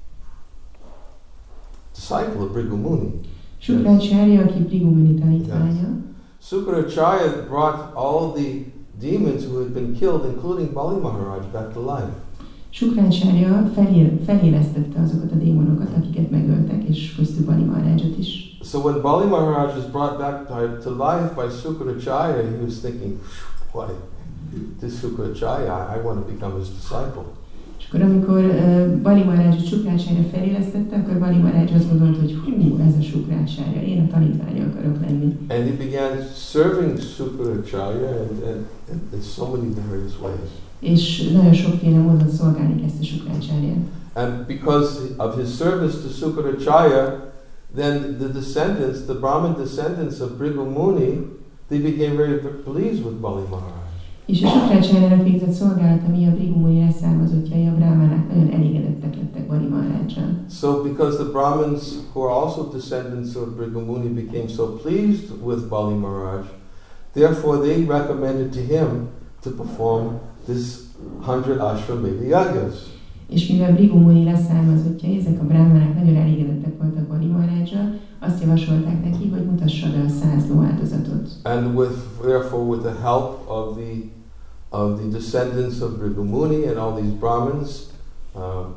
disciple of Bhrigu Muni. Sukracharya, aki Bhrigu Muni tanítványa. Sukracharya brought all the demons who had been killed, including Bali Maharaj, back to life. Sukracharya felé, felélesztette azokat a démonokat, akiket megöltek, és köztük Bali Maharajot is. So when Bali Maharaj was brought back to life by Sukracharya, he was thinking, boy, this Sukracharya, I want to become his disciple. És akkor amikor uh, Bali Maharajot Sukracharya felélesztette, akkor Bali Maharaj azt gondolta, hogy hú, ez a Sukracharya, én a tanítványa akarok lenni. And he began serving Sukracharya and, and, and in so many various ways. És nagyon sokféle módon szolgálni kezdte Sukracharya. And because of his service to Sukracharya, then the descendants, the Brahmin descendants of Bhrigu Muni, they became very pleased with Bali Maharaj. És a Sukracharya-nak végzett szolgálata miatt Bhrigu Muni leszármazottjai, a brahmanák nagyon elégedettek lettek Bali Maharajjal. So because the Brahmins, who are also descendants of Bhrigu Muni, became so pleased with Bali Maharaj, therefore they recommended to him to perform this hundred Ashwamedha yagas. És mivel Bhrigu Muni leszármazottjai, ezek a brahmanák nagyon elégedettek voltak Bali Maharajjal, azt javasolták neki, hogy mutassa be a száz ló áldozatot. And with, therefore, with the help of the of the descendants of Bhrigu Muni and all these Brahmins, uh,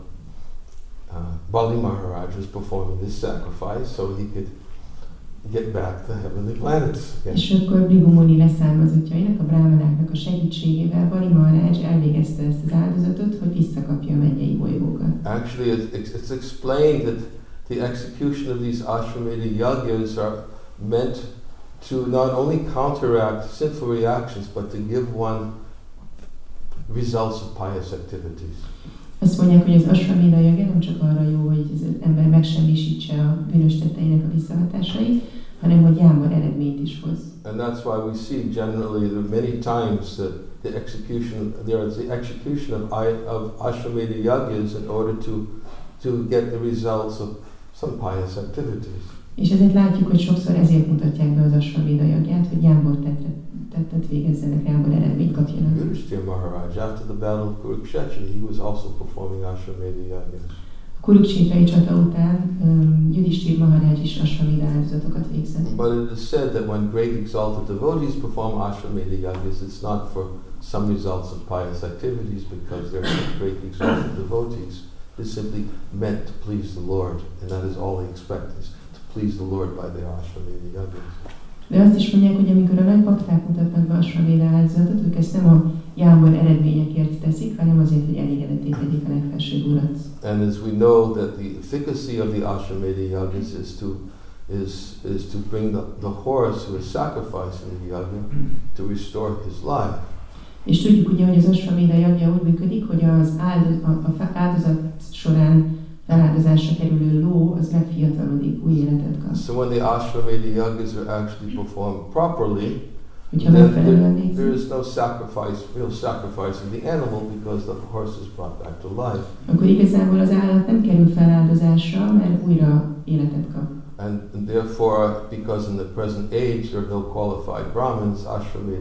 uh, Bali Maharaj was performing this sacrifice so he could get back the heavenly planets again. És akkor Bhrigu Muni leszármazottjainak, a brahmanáknak a segítségével Bali Maharaj elvégezte ezt az áldozatot, hogy visszakapja a mennyei bolygókat. Actually, it's, it's explained that the execution of these Ashwamedha yagas are meant to not only counteract sinful reactions, but to give one results of pious activities. Azt mondják, hogy az Ashwamedha yaga nem csak arra jó, hogy az ember megsemmisítse a bűnös tetteinek a visszahatásait, hanem hogy jámbor eredményt is hoz. And that's why we see generally there are many times that the execution, there is the execution of, of Ashwamedha yagas in order to to get the results of some pious activities. És ezért látjuk, hogy sokszor ezért mutatják be az Ashwamedha yagját, hogy jámbor tettet végezzenek, jámbor eredményt kapjanak. Yudhishthira Maharaj, after the battle of Kurukshetra, he was also performing Ashwamedha yagas. A Kuruksétrai csata után um, Yudhishthira Maharaj is Ashwamedha áldozatokat végzett. But it is said that when great exalted devotees perform Ashwamedha yagas, it's not for some results of pious activities because they're great exalted devotees. It's simply meant to please the Lord, and that is all they expect, is to please the Lord by their Ashwamedha yagas. De azt is mondják, hogy amikor a nagy bakták mutatnak be Ashwamedha áldozatot, ők ezt nem a jámbor eredményekért teszik, hanem azért, hogy elégedetté tegyék a legfelsőbb Urat. And as we know that the efficacy of the Ashwamedha yagas is to is is to bring the, the horse who is sacrificing the yaga to restore his life. És tudjuk ugye, hogy az Ashwamedha yagja úgy működik, hogy az áldoz, a, a áldozat során feláldozásra kerülő ló, az megfiatalodik, új életet kap. So when the Ashwamedha yagas are actually performed properly, Hogyha then megfelelően there, there végzik, is no sacrifice, real sacrifice of the animal because the horse is brought back to life. akkor igazából az állat nem kerül feláldozásra, mert újra életet kap. And, and therefore, because in the present age there are no qualified Brahmins, Ashwamedha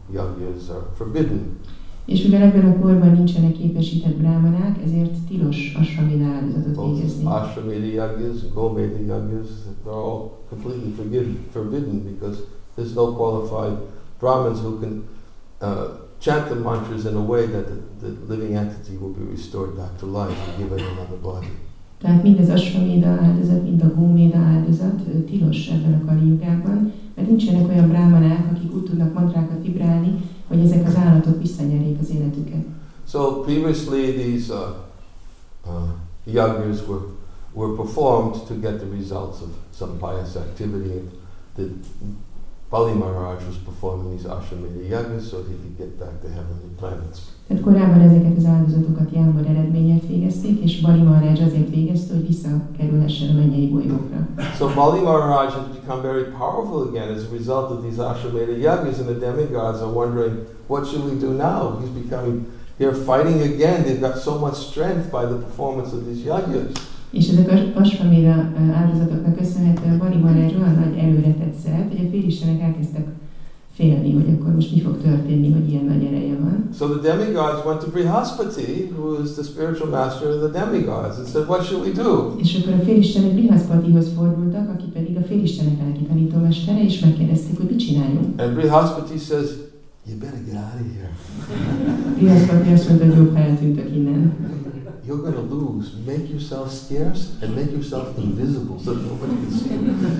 yagyas are forbidden. És mivel ebben a korban nincsenek képesített brámanák, ezért tilos asrameda áldozatot Both végezni. Ashwamedha yagyas and Gomedha yagyas, they're all completely forbidden, forbidden because there's no qualified Brahmins who can uh, chant the mantras in a way that the, the living entity will be restored back to life and given another body. Tehát mind az asrameda áldozat, mind a góméda áldozat ö, tilos ebben a Kali Jugában, mert nincsenek olyan brámanák, akik úgy tudnak mantrákat vibrálni, hogy ezek az állatok visszanyerjék az életüket. So previously these uh, uh, yagyas were, were performed to get the results of some pious activity. The Bali Maharaj was performing these Ashwamedha yagyas so he could get back to heavenly planets. Tehát korábban ezeket az áldozatokat jámbor eredményért végezték, és Bali Maharaj azért végezte, hogy visszakerülhessen a mennyei bolygókra. So Bali Maharaj has become very powerful again as a result of these Ashwamedha yagyas, and the demigods are wondering, what should we do now? He's becoming, they're fighting again. They've got so much strength by the performance of these yagyas. És ezek az asrameda áldozatoknak köszönhetően Bali Maharaj olyan nagy erőre tett szert, hogy a félistenek elkezdtek félni, hogy akkor most mi fog történni, hogy ilyen nagy ereje van. So the demigods went to Brihaspati, who is the spiritual master of the demigods, and said, what should we do? És akkor a félistenek Brihaspatihoz fordultak, aki pedig a félistenek lelki tanítómestere, és megkérdezték, hogy mit csináljunk. And Brihaspati says, you better get out of here. Brihaspati azt mondta, hogy jobb, ha eltűntök innen. You're going to lose. Make yourself scarce and make yourself invisible so nobody can see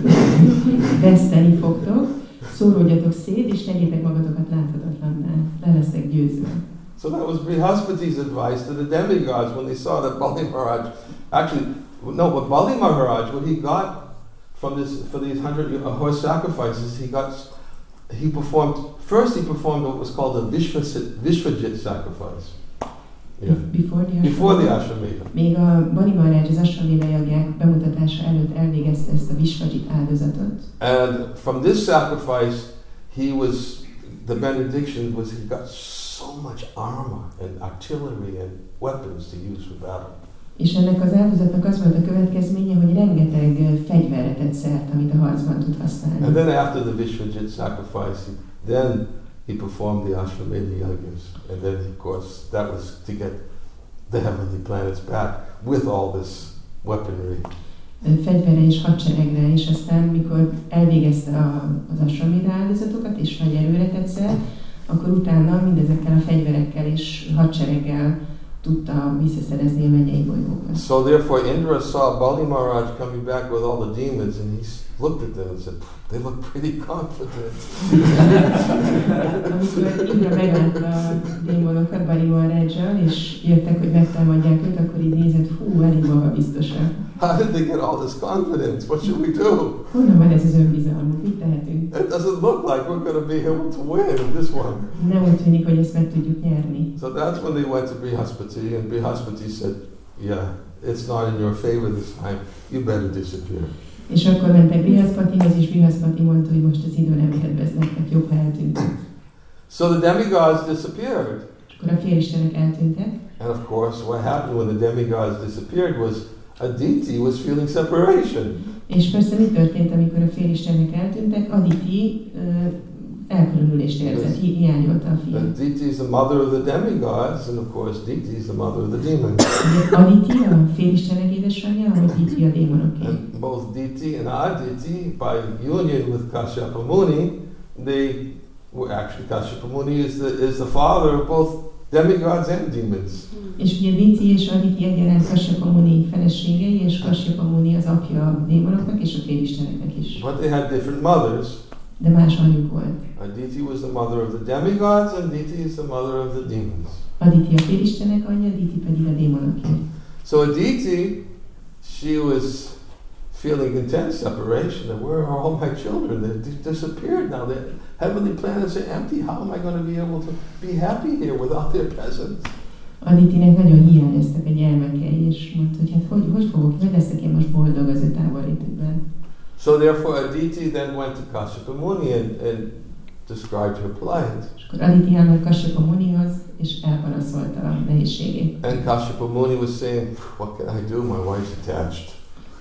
you. Veszteni fogtok, szóródjatok szét, és tegyétek magatokat láthatatlanná. Le lesztek győzve. So that was Brihaspati's advice to the demigods when they saw that Bali Maharaj, actually, no, but Bali Maharaj, what he got from this, for these hundred uh, horse sacrifices, he got, he performed, first he performed what was called a Vishvajit, Vishvajit sacrifice. Yeah. Before the Before the Ashwamedha. Még a Bali Maharaj az asrameda jagyák bemutatása előtt elvégezte ezt a Vishvajit áldozatot. And from this sacrifice, he was, the benediction was he got so much armor and artillery and weapons to use for battle. És ennek az áldozatnak az volt a következménye, hogy rengeteg fegyverre tett szert, amit a harcban tud használni. And then after the Vishvajit sacrifice, then he performed the Ashwamedha yagyas. And then, of course, that was to get the heavenly planets back with all this weaponry. Fegyvere és hadseregre, és aztán, mikor elvégezte a, az asrameda áldozatokat, és nagy erőre tett szert, akkor utána mindezekkel a fegyverekkel és hadsereggel tudta visszaszerezni a mennyei bolygókat. So therefore Indra saw Bali Maharaj coming back with all the demons, and he looked at them and said, they look pretty confident. Amikor Indra meglátta a démonokat Bali Maharajjal, és jöttek, hogy megtámadják őt, akkor így nézett, hú, elég magabiztosak. How did they get all this confidence? What should we do? Honnan van ez az önbizalmuk? Mit tehetünk? It doesn't look like we're going to be able to win this one. Nem úgy tűnik, hogy ezt meg tudjuk nyerni. So that's when they went to Brihaspati, and Brihaspati said, yeah, it's not in your favor this time. You better disappear. És akkor mentek Brihaspatihoz, és Brihaspati mondta, hogy most az idő nem kedvez nektek, jobb, ha eltűntünk. So the demigods disappeared. És akkor a félistenek eltűntek. And of course, what happened when the demigods disappeared was Aditi was feeling separation. És persze mi történt, amikor a félistenek eltűntek? Aditi uh, elkülönülést érzett, hi- hiányolta a fiát. Aditi is the mother of the demigods, and of course, Diti is the mother of the demons. Aditi a félistenek édesanyja, vagy Diti a démonoké. And both Diti and Aditi, by union with Kashyapa Muni, they were actually Kashyapa Muni is the is the father of both demigods and demons. És ugye Diti és Aditi egyaránt Kashyapa Muni feleségei, és Kashyapa Muni az apja a démonoknak és a félisteneknek is. But they had different mothers. De más anyjuk volt. Aditi was the mother of the demigods, and Diti is the mother of the demons. Aditi a félistenek anyja, Diti pedig a démonoké. So Aditi, she was feeling intense separation. And where are all my children? They've disappeared now. The heavenly planets are empty. How am I going to be able to be happy here without their presence? Aditinek nagyon hiányoztak a gyermekei, és mondta, hogy hát hogy, hogy fogok, hogy leszek én most boldog az ő távollétükben. So therefore Aditi then went to Kashyapa Muni and, and described her plight. És akkor Aditi elment Kashyapa Munihoz, és elpanaszolta a nehézségét. And Kashyapa Muni was saying, what can I do? My wife's attached.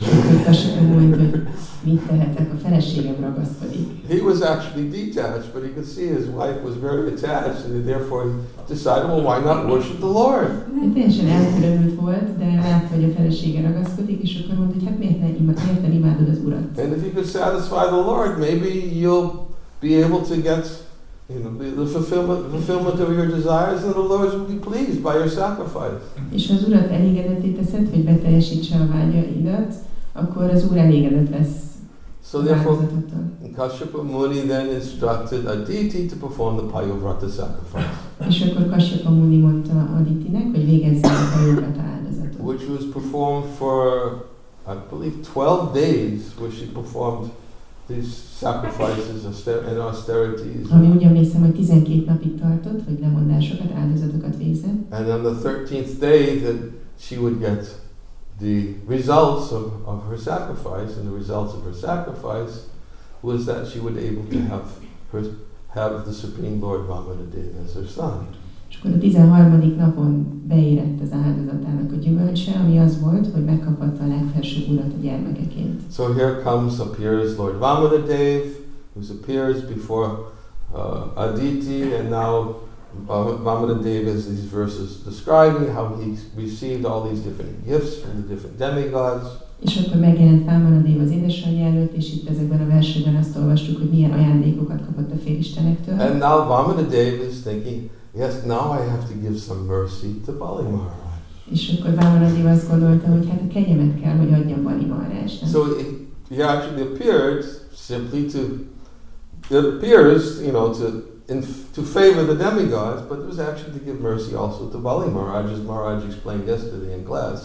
Kashyapa mondta, hogy mit tehetek, a feleségem ragaszkodik. He was actually detached, but he could see his wife was very attached, and therefore he decided, well, why not worship the Lord? Ő teljesen elkülönült volt, de látta, hogy a felesége ragaszkodik, és akkor mondta, hogy hát miért, ne, miért nem imádod az Urat? And if you could satisfy the Lord, maybe you'll be able to get, you know, the fulfillment, fulfillment of your desires, and the Lord will be pleased by your sacrifice. És ha az Urat elégedetté teszed, hogy beteljesítse a vágyaidat, akkor az Úr elégedett lesz. So therefore, Kashyapa Muni then instructed Aditi to perform the Payovrata sacrifice, És akkor Kashyapa Muni mondta Aditinek, hogy végezze a Payovrata áldozatot. which was performed for, I believe, twelve days, where she performed these sacrifices and austerities. Ami úgy emlékszem, hogy tizenkét napig tartott, hogy lemondásokat, áldozatokat végzett. And on the thirteenth day that she would get the results of, of her sacrifice, and the results of her sacrifice was that she would be able to have her have the Supreme Lord Vamanadeva as her son. És akkor a tizenharmadik napon beérett az áldozatának a gyümölcse, ami az volt, hogy megkaphatta a legfelsőbb Urat a gyermekeként. So here comes, appears Lord Vamanadeva, who appears before uh, Aditi, and now uh, Vamanadeva is these verses describing how he received all these different gifts from the different demigods. És akkor megjelent Vámanadév az édesanyja előtt, és itt ezekben a versekben azt olvastuk, hogy milyen ajándékokat kapott a félistenektől. And now Vamanadeva is thinking, yes, now I have to give some mercy to Bali Maharaj. És akkor Vámanadév azt gondolta, hogy hát a kegyemet kell, hogy adjam Bali Maharajnak. So it, he actually appeared simply to, it appears, you know, to in, to favor the demigods, but it was actually to give mercy also to Bali Maharaj, as Maharaj explained yesterday in class.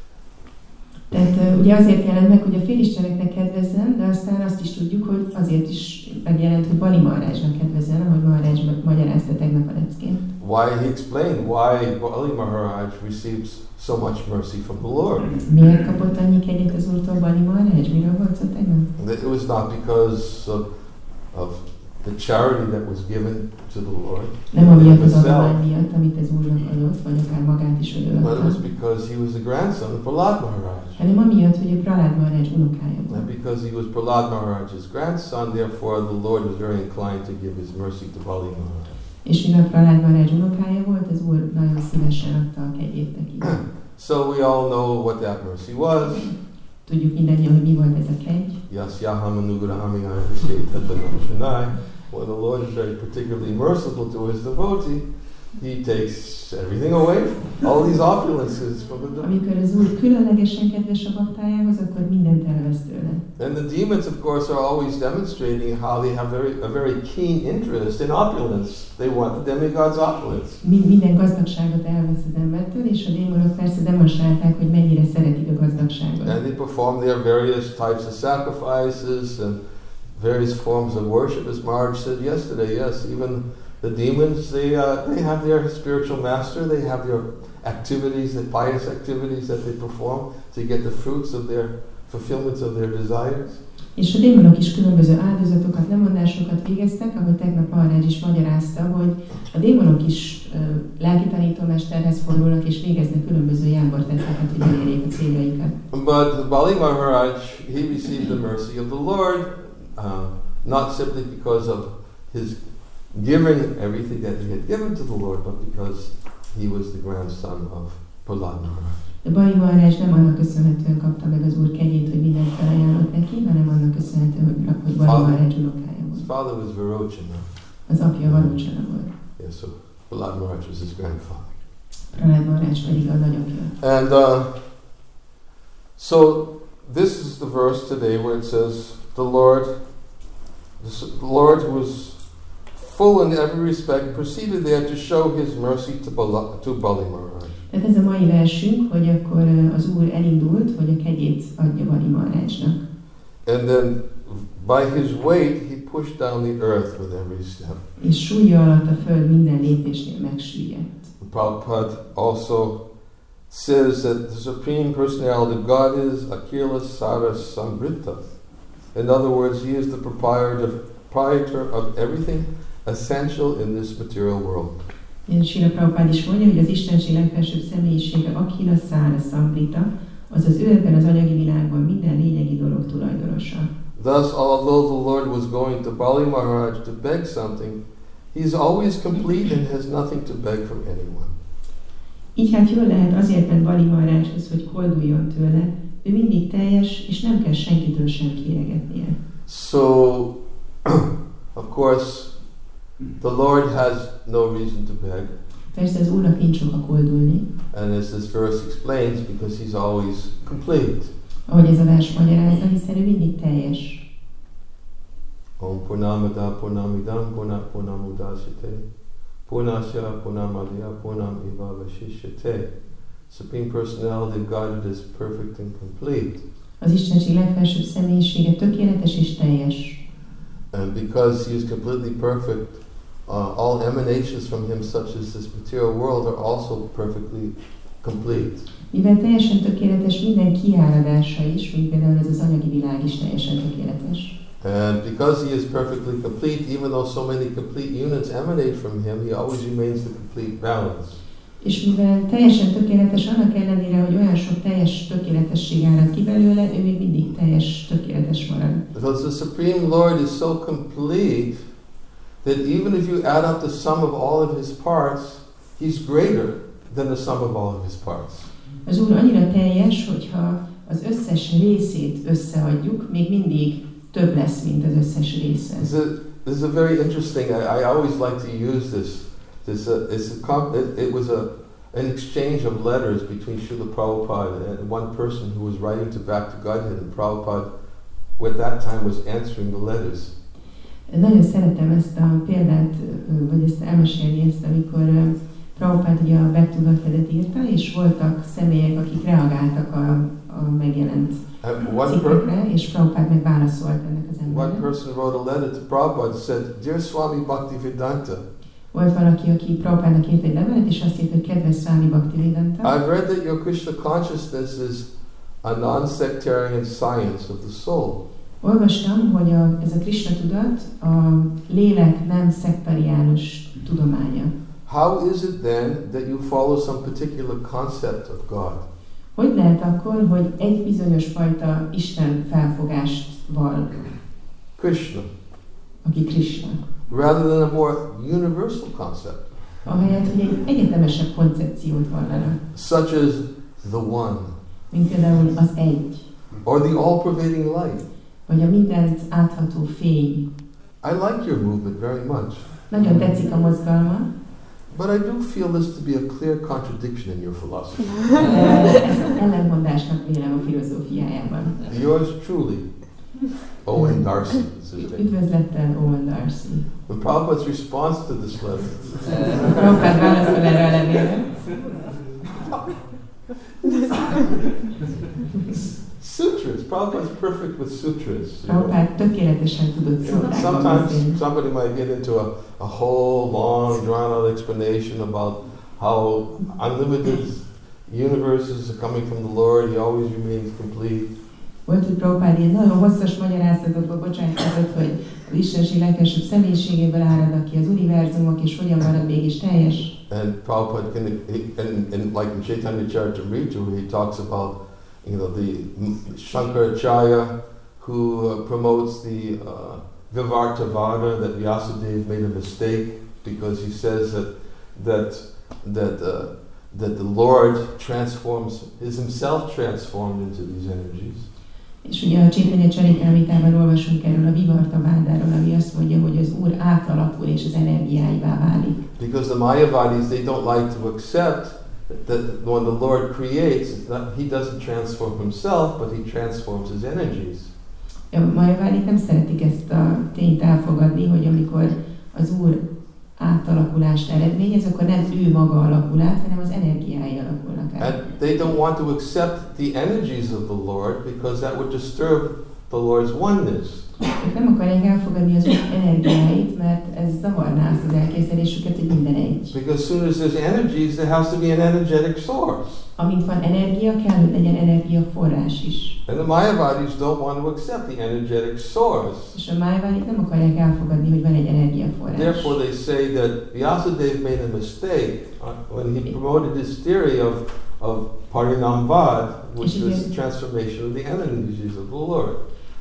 Tehát ugye azért jelent meg, hogy a félisteneknek kedvezzen, de aztán azt is tudjuk, hogy azért is megjelent, hogy Bali Maharajnak kedvezzen, ahogy Maharaj magyarázta tegnap a leckén. Why he explained why Bali Maharaj receives so much mercy from the Lord. Miért kapott annyi kegyet az Úrtól Bali Maharaj? Miről volt szó tegnap? It was not because of, of the charity that was given to the Lord. Nem amiatt az adomány miatt, amit az Úrnak adott, vagy akár magát is ő But it was adta, because he was the grandson of Prahlad Maharaj. hanem amiatt, hogy ő Prahlad Maharaj unokája And volt. because he was Prahlad Maharaj's grandson, therefore the Lord was very inclined to give his mercy to Bali Maharaj. És mivel Prahlad Maharaj unokája volt, az Úr nagyon szívesen adta a kegyét neki. So we all know what that mercy was. Tudjuk mindannyian, hogy mi volt ez a kegy. Yasyaham anugrahami ayashetatanoshanai. When the Lord is very particularly merciful to his devotee, he takes everything away, all these opulences from the devotee. Amikor az Úr különlegesen kedves a baktájához, akkor mindent elvesz tőle. And the demons, of course, are always demonstrating how they have very, a very keen interest in opulence. They want the demigod's opulence. Mind, minden gazdagságot elvesz az embertől, és a démonok persze demonstrálták, hogy mennyire szeretik a gazdagságot. And they perform their various types of sacrifices and various forms of worship. As Marge said yesterday, yes, even the demons, they uh, they have their spiritual master. They have their activities, the pious activities that they perform to get the fruits of their fulfillments of their desires. És a démonok is különböző áldozatokat, lemondásokat végeztek, ahogy tegnap Maharaj is magyarázta, hogy a démonok is uh, lelki tanítómesterhez fordulnak és végeznek különböző jámbortetteket, hogy elérjék a céljaikat. But Bali Maharaj, he received the mercy of the Lord, uh, not simply because of his giving everything that he had given to the Lord, but because he was the grandson of Prahlad Maharaj. De Bali Maharaj nem annak köszönhetően kapta meg az Úr kegyét, hogy mindent felajánlott neki, hanem annak köszönhetően, hogy, hogy Bali Maharaj unokája His volt. father was Virochana. Az apja Varochana volt. Yeah, so Prahlad Maharaj was his grandfather. Prahlad Maharaj pedig a nagyapja. And uh, so this is the verse today where it says, the Lord, the Lord who was full in every respect, proceeded there to show his mercy to Bali, to Bali Maharaj. Tehát ez a mai versünk, hogy akkor az Úr elindult, hogy a kegyét adja Bali Maharajnak. And then by his weight he pushed down the earth with every step. És súlya alatt a föld minden lépésnél megsüllyedt. Prabhupada also says that the Supreme Personality of God is Akila Sara Sambrita. In other words, he is the proprietor, proprietor of everything essential in this material world. És Srila Prabhupád is mondja, hogy az Istenség legfelsőbb személyisége Akila Szára Sambrita, azaz ő ebben az anyagi világban minden lényegi Thus, although the Lord was going to Bali Maharaj to beg something, he's always complete and has nothing to beg from anyone. Így hát jól lehet azért ment Bali Maharajhoz, hogy kolduljon tőle, ő mindig teljes, és nem kell senkitől sem kéregetnie. So, of course, the Lord has no reason to beg. Persze az Úrnak nincs oka koldulni, And as this verse explains, because he's always complete. ahogy ez a vers magyarázza, hiszen ő mindig teljes. Om Purnamada Purnamidam Purnam Purnamudasite Purnasya Purnamadia Purnam Eva Vashishyate. Supreme Personality of God is perfect and complete. Az Istenség legfelsőbb személyisége tökéletes és teljes. And because he is completely perfect, uh, all emanations from him, such as this material world, are also perfectly complete. Mivel teljesen tökéletes, minden kiáradása is, mint például ez az anyagi világ is teljesen tökéletes. And because he is perfectly complete, even though so many complete units emanate from him, he always remains the complete balance. És mivel teljesen tökéletes, annak ellenére, hogy olyan sok teljes tökéletesség árad ki belőle, ő még mindig teljes tökéletes marad. Because the Supreme Lord is so complete that even if you add up the sum of all of his parts, he's greater than the sum of all of his parts. Az Úr annyira teljes, hogyha az összes részét összeadjuk, még mindig több lesz, mint az összes része. This is a, this is a very interesting. I, I always like to use this. This uh, it's a comp, it, it was a an exchange of letters between Srila Prabhupada and one person who was writing to back to Godhead, and Prabhupada, at that time, was answering the letters. Nagyon szeretem ezt a példát, vagy ezt elmesélni, ezt, amikor Prabhupada ugye a Back to Godhead-et írta, és voltak személyek, akik reagáltak a, a megjelent cikkekre, és Prabhupada meg válaszolt ennek az embernek. One person wrote a letter to Prabhupada and said, "Dear Swami Bhaktivedanta, volt valaki, aki Prabhupádnak írt egy levelet, és azt írt, hogy kedves Swami Bhaktivedanta, I've read that your Krishna consciousness is a non-sectarian science of the soul. Olvastam, hogy a, ez a Krishna tudat a lélek nem szektariánus tudománya. How is it then that you follow some particular concept of God? Hogy lehet akkor, hogy egy bizonyos fajta Isten felfogást val, Krishna, aki Krishna, rather than a more universal concept, ahelyett, hogy egy egyetemesebb koncepciót vallana, such as the One, mint például az egy, or the all-pervading light? vagy a mindent átható fény. I like your movement very much, Nagyon tetszik a mozgalma, but I do feel this to be a clear contradiction in your philosophy. de ezt ellentmondásnak vélem a filozófiájában. Yours truly, Owen Darcy, is his name. Üdvözlettel, Owen Darcy. And Prabhupada's response to this letter, Prabhupád válaszol erre a levélre. sutras. Prabhupada's perfect with sutras. you know. Prabhupád tökéletesen tudott You know, szótákban sometimes beszélni. somebody might get into a, a whole long, drawn-out explanation about how unlimited universes are coming from the Lord. He always remains complete. Volt, hogy Prabhupád ilyen nagyon hosszas magyarázatokba bocsátkozott, hogy az Istenség legfelsőbb személyiségéből áradnak ki az univerzumok, és hogyan marad mégis teljes. And Prabhupada, can, he, and, and like in Chaitanya Charitamrita, he talks about, you know, the Shankaracharya who uh, promotes the uh, Vivartavada, that Vyasadeva made a mistake because he says that that that uh, that the Lord transforms, is himself transformed into these energies. És ugye a Chaitanya Charitamritában olvasunk erről a Vivartavádáról, ami azt mondja, hogy az Úr átalakul és az energiáivá válik. Because the Mayavadis, they don't like to accept that when the Lord creates, it's not, he doesn't transform himself, but he transforms his energies. A Majavádik nem szeretik ezt a tényt elfogadni, hogy amikor az Úr átalakulást eredményez, akkor nem ő maga alakul át, hanem az energiái alakulnak át. And they don't want to accept the energies of the Lord because that would disturb the Lord's oneness. Ők nem akarják elfogadni az Úr energiáit, mert ez zavarná azt az elképzelésüket, hogy minden egy. Because as soon as there's energies, there has to be an energetic source. Amint van energia, kell, hogy legyen energiaforrás is. And the Mayavadis don't want to accept the energetic source. És a Majavádik nem akarják elfogadni, hogy van egy energiaforrás. Therefore they say that Vyasadeva made a mistake uh, when he promoted his theory of, of Parinamvad, which is the transformation of the energies of the Lord.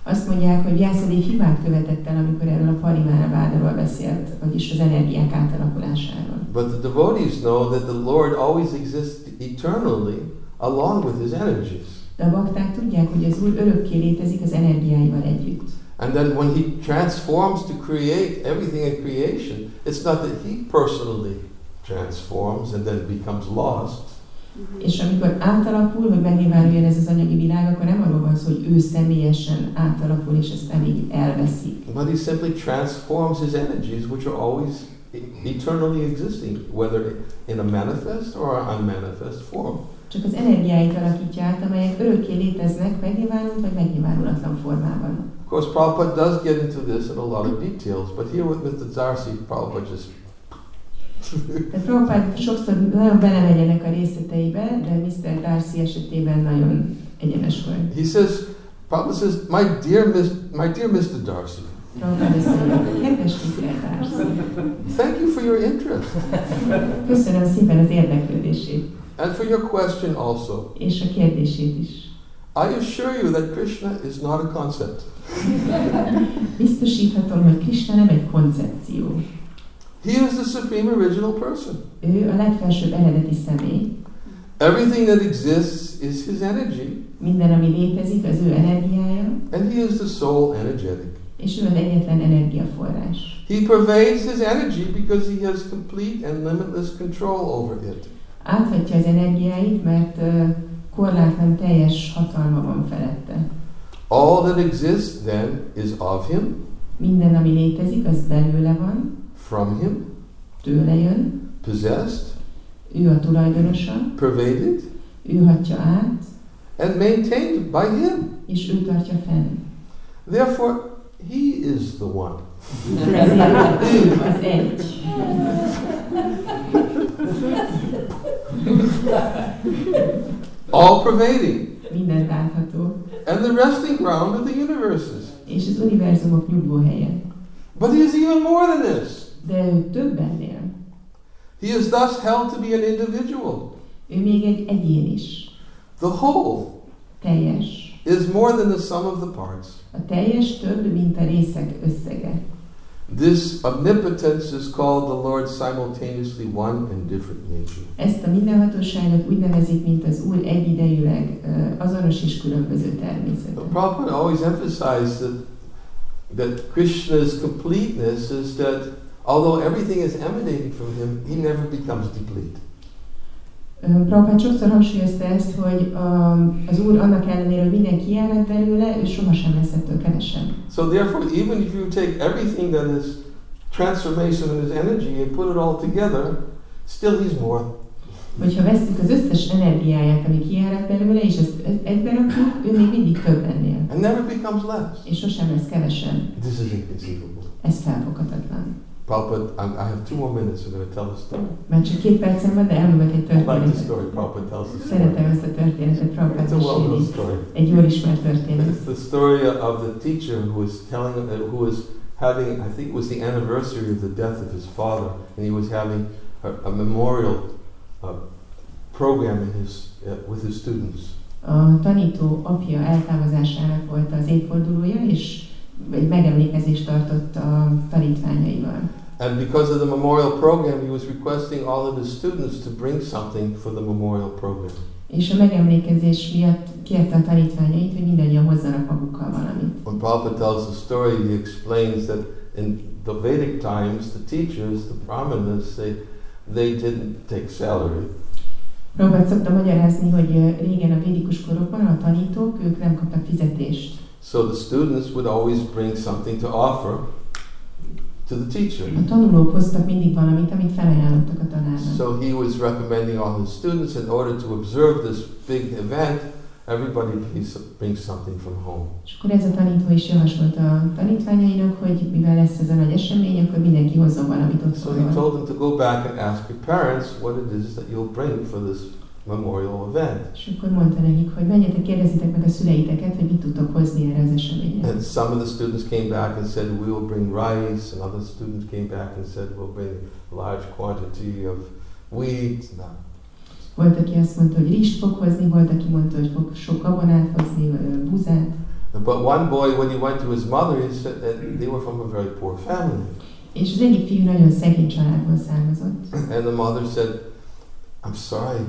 Azt mondják, hogy Vyasadeva hibát követett el, amikor erről a Parimana vádáról beszélt, vagyis az energiák átalakulásáról. But the devotees know that the Lord always exists eternally along with his energies. De a bakták tudják, hogy az Úr örökké létezik az energiáival együtt. And then when he transforms to create everything in creation, it's not that he personally transforms and then becomes lost. És amikor átalakul, hogy megnyilvánuljon ez az anyagi világ, akkor nem arról van szó, hogy ő személyesen átalakul, és aztán így elveszik. But he simply transforms his energies, which are always eternally existing, whether in a manifest or an unmanifest form. Csak az energiáit alakítja át, amelyek örökké léteznek, megnyilvánult vagy megnyilvánulatlan formában. Of course, Prabhupada does get into this in a lot of details, but here with Mister Darcy, Prabhupada just De Prabhupada sokszor nagyon belemegyenek a részleteibe, de miszter Darcy esetében nagyon egyenes volt. he says, Prabhupada says, my dear, Miss, my dear Mister Darcy, Prabhupada azt mondja, kedves miszter Darcy, thank you for your interest köszönöm szépen az érdeklődését, and for your question also. és a kérdését is. I assure you that Krishna is not a concept. Biztosíthatom, hogy Krishna nem egy koncepció. He is the supreme original person. Ő a legfelsőbb eredeti személy. Everything that exists is his energy, Minden, ami létezik, az ő energiája, and he is the sole energetic. és ő az egyetlen energiaforrás. He pervades his energy because he has complete and limitless control over it. Áthatja az energiáit, mert uh, korlátlan teljes hatalma van felette. All that exists then is of him, Minden, ami létezik, az belőle van, from him, tőle jön, possessed, ő a tulajdonosa, pervaded, ő hatja át, and maintained by him. és ő tartja fenn. Therefore, he is the one. Ezért ő az egy. All pervading, Mindent átható, and the resting ground of the universes. és az univerzumok nyugvóhelye. But he is even more than this. De ő több ennél. He is thus held to be an individual. Ő még egy egyén is. The whole Teljes. is more than the sum of the parts. A teljes több, mint a részek összege. This omnipotence is called the Lord simultaneously one and different nature. Ezt a mindenhatóságot úgy nevezik, mint az Úr egyidejűleg uh, azonos és különböző természetű. Prabhupada always emphasized that, that Krishna's completeness is that although everything is emanating from him, he never becomes deplete. Prabhupada sokszor hangsúlyozta ezt, hogy um, az Úr annak ellenére, hogy minden kiárad belőle, ő sohasem lesz ettől kevesebb. So therefore, even if you take everything that is transformation of his energy and put it all together, still he's more. Hogyha vesszük az összes energiáját, ami kiárad belőle, és ezt egybe rakjuk, ő még mindig több ennél. And never becomes less. És sosem lesz kevesebb. This is inconceivable. Ez felfoghatatlan. Prabhupada, I I have two more minutes, I'm going to tell a story. Már csak két percem van, de elmondok egy I like the történetet. story Prabhupada tells the story. Szeretem ezt a történetet, It's Prabhupada a well-known meséli. story. Egy jól ismert történet. It's the story of the teacher who was telling, uh, who was having, I think it was the anniversary of the death of his father, and he was having a, a memorial uh, program in his, uh, with his students. A tanító apja eltávozásának volt az évfordulója, és egy megemlékezést tartott a tanítványaival. And because of the memorial program, he was requesting all of his students to bring something for the memorial program. És a megemlékezés miatt kérte a tanítványait, hogy mindannyian hozzanak magukkal valamit. When Prabhupada tells the story, he explains that in the Vedic times, the teachers, the brahmanas, they, they didn't take salary. Prabhupada szokta magyarázni, hogy régen a védikus korokban a tanítók, ők nem kaptak fizetést. So the students would always bring something to offer to the teacher. A tanulók hoztak mindig valamit, amit felajánlottak a tanárnak. So he was recommending all his students, in order to observe this big event, everybody brings something from home. És akkor ez a tanító is javasolta a tanítványainak, hogy mivel lesz ez a nagy esemény, akkor mindenki hozzon valamit So he otthonról. told them to go back and ask your parents what it is that you'll bring for this memorial event. És akkor mondta nekik, hogy menjetek, kérdezitek meg a szüleiteket, hogy mit tudtok hozni erre az eseményre. And some of the students came back and said, we will bring rice, and other students came back and said, we'll bring a large quantity of wheat. No. Volt, aki azt mondta, hogy rist fog hozni, volt, aki mondta, hogy fog sok gabonát hozni, búzát. But one boy, when he went to his mother, he said that they were from a very poor family. És az egyik fiú nagyon szegény családból származott. And the mother said, I'm sorry,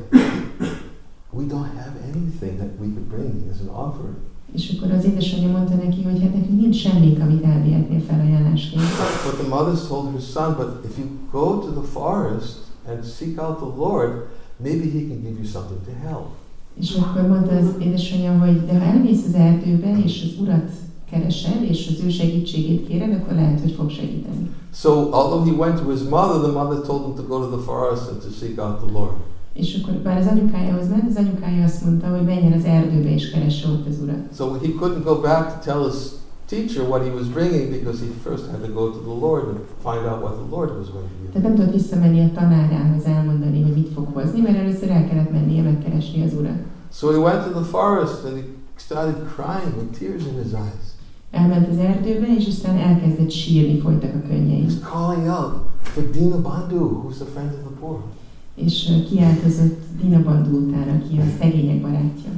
we don't have anything that we could bring as an offering. És akkor az édesanyja mondta neki, hogy hát nekünk nincs semmink, amit elvihetnél felajánlásként. But the mother told her son, but if you go to the forest and seek out the Lord, maybe he can give you something to help. És akkor mondta az édesanyja, hogy de ha elmész az erdőbe, és az Urat keresel, és az ő segítségét kéred, akkor lehet, hogy fog segíteni. So, although he went to his mother, the mother told him to go to the forest and to seek out the Lord. És akkor bár az anyukájához ment, az anyukája azt mondta, hogy menjen az erdőbe és keresse ott az Urat. So he couldn't go back to tell his teacher what he was bringing because he first had to go to the Lord and find out what the Lord was going to give. Tehát nem tudott visszamenni a tanárához elmondani, hogy mit fog hozni, mert először el kellett mennie megkeresni az Urat. So he went to the forest and he started crying with tears in his eyes. Elment az erdőbe, és aztán elkezdett sírni, folytak a könnyei. He's calling out for Dinabandhu, who's a friend of the poor. És uh, kiáltozott Dinabandhu után, aki a szegények barátja.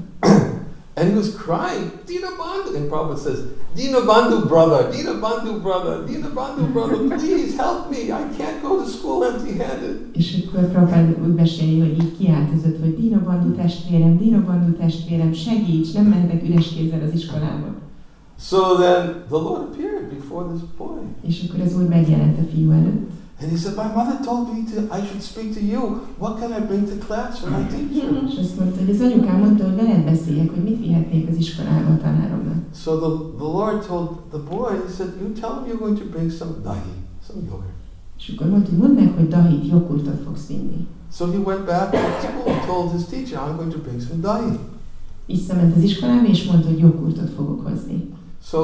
And he was crying, Dinabandhu. And Prabhupada says, Dinabandhu brother, Dinabandhu brother, Dinabandhu brother, please help me. I can't go to school empty-handed. És akkor Prabhupada úgy meséli, hogy így kiáltozott, hogy Dinabandhu testvérem, Dinabandhu testvérem, segíts, nem mehetek üres kézzel az iskolába. So then the Lord appeared before this boy. És akkor az Úr megjelent a fiú előtt. And he said, my mother told me to, I should speak to you. What can I bring to class for my teacher? És azt mondta, hogy az anyukám mondta, hogy veled beszéljek, hogy mit vihetnék az iskolába a tanáromnak. So the, the Lord told the boy, he said, you tell him you're going to bring some dahi, some yogurt. És akkor mondta, hogy mondd meg, hogy dahit, joghurtot fogsz vinni. So he went back to school and told his teacher, I'm going to bring some dahi. Visszament az iskolába, és mondta, hogy joghurtot fogok hozni. So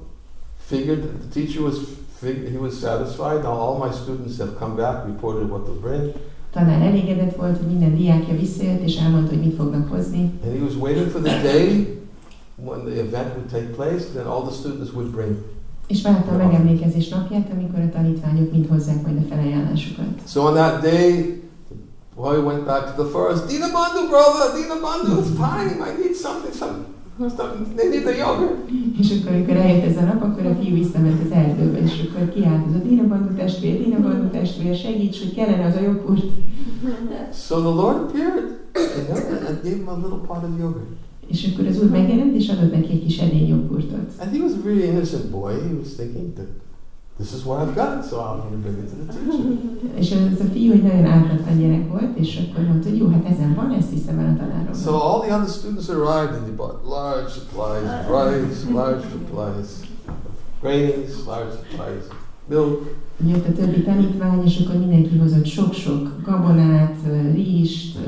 figured that the teacher was fig- he was satisfied. Now all my students have come back, reported what to bring. Tanár elégedett volt, hogy minden diákja visszajött, és elmondta, hogy mit fognak hozni. And he was waiting for the day when the event would take place, then all the students would bring. És várta a megemlékezés napját, amikor a tanítványok mind hozzák majd a felajánlásukat. So on that day, the boy went back to the forest. Dinabandhu, brother, Dinabandhu, it's time. I need something, something. They need the yogurt. És akkor, amikor eljött ez a nap, akkor a fiú visszament az erdőbe, és akkor kiáltozott, Dinabandhu testvér, Dinabandhu testvér, segíts, hogy kellene az a joghurt. So the Lord appeared you know, and gave him a little pot of yogurt. És akkor az Úr megjelent, és adott neki egy kis edény joghurtot. And he was a very innocent boy. He was thinking that this is what I've got, so I'm going to bring it to the teacher. És ez a fiú egy nagyon ártatlan gyerek volt, és akkor mondta, hogy jó, hát ezen van, ezt viszem el a tanáromnak. So all the other students arrived and they bought large supplies of rice, large supplies of grains, large supplies of milk. Jött a többi tanítvány, és akkor mindenki hozott sok-sok gabonát, rizst,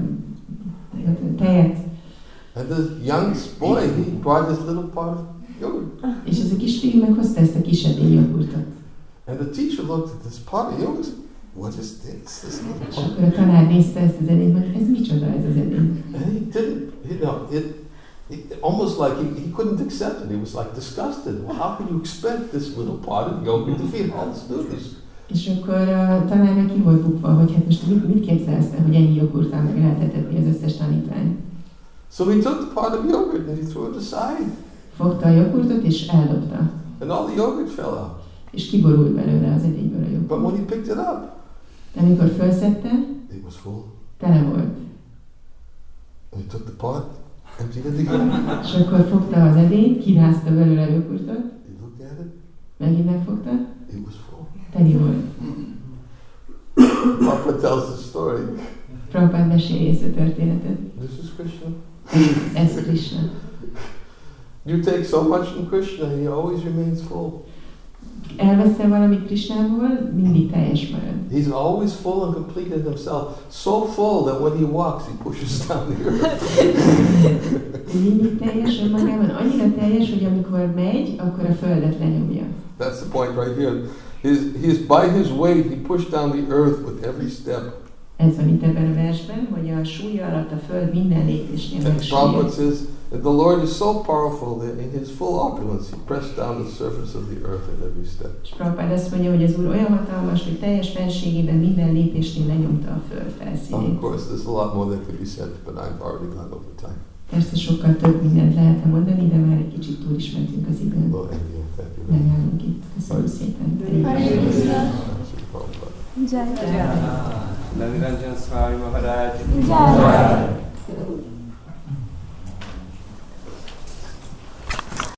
tejet. And the young boy, he brought his little pot of yogurt. És ez a kis fiú meghozta ezt a kis edény joghurtot. And the teacher looked at this pot of yogurt. What is this? This little És pot. akkor a tanár nézte ezt az edényt, mondta, ez micsoda ez az edény? And he didn't, you know, it, it almost like he, he couldn't accept it. He was like disgusted. Well, how can you expect this little pot of yogurt to feed all the students? És akkor a tanárnak ki volt bukva, hogy hát most mit, mit képzelsz el, hogy ennyi joghurttal meg lehet etetni az összes tanítvány. So he took the pot of yogurt and he threw it aside. Fogta a joghurtot és eldobta. And all the yogurt fell out. És kiborult belőle az edényből a joghurt. But when he picked it up, De amikor felszedte, it was full. tele volt. And he took the pot, emptied it again. És akkor fogta az edényt, kirázta belőle a joghurtot, He looked at it, megint megfogta, it was full. teli volt. Papa tells the story. Prabhupád meséli ezt a történetet. This is Krishna. Ez Krishna. You take so much from Krishna, he always remains full. Elveszel valamit Krishnából, mindig teljes marad. He's always full and complete in himself. So full that when he walks, he pushes down the earth. Mindig teljes önmagában, annyira teljes, hogy amikor megy, akkor a földet lenyomja. That's the point right here. His, his, by his weight, he pushed down the earth with every step. Ez van itt ebben a versben, hogy a súlya alatt a föld minden lépésnél And Prabhupada megsúlya. says that the Lord is so powerful that in his full opulence, he pressed down the surface of the earth at every step. És Prabhupád azt mondja, hogy az Úr olyan hatalmas, hogy teljes fenségében minden lépésnél lenyomta a föld Of felszínét. course, there's a lot more that could be said, but I've already gone over time. Persze sokkal több mindent lehetne mondani, de már egy kicsit túl is mentünk az időn. Well, ennyi, thank you. Megállunk itt. Köszönöm szépen. Hare Krishna. Jai. Naniranjan Swami Maharaj. Jai.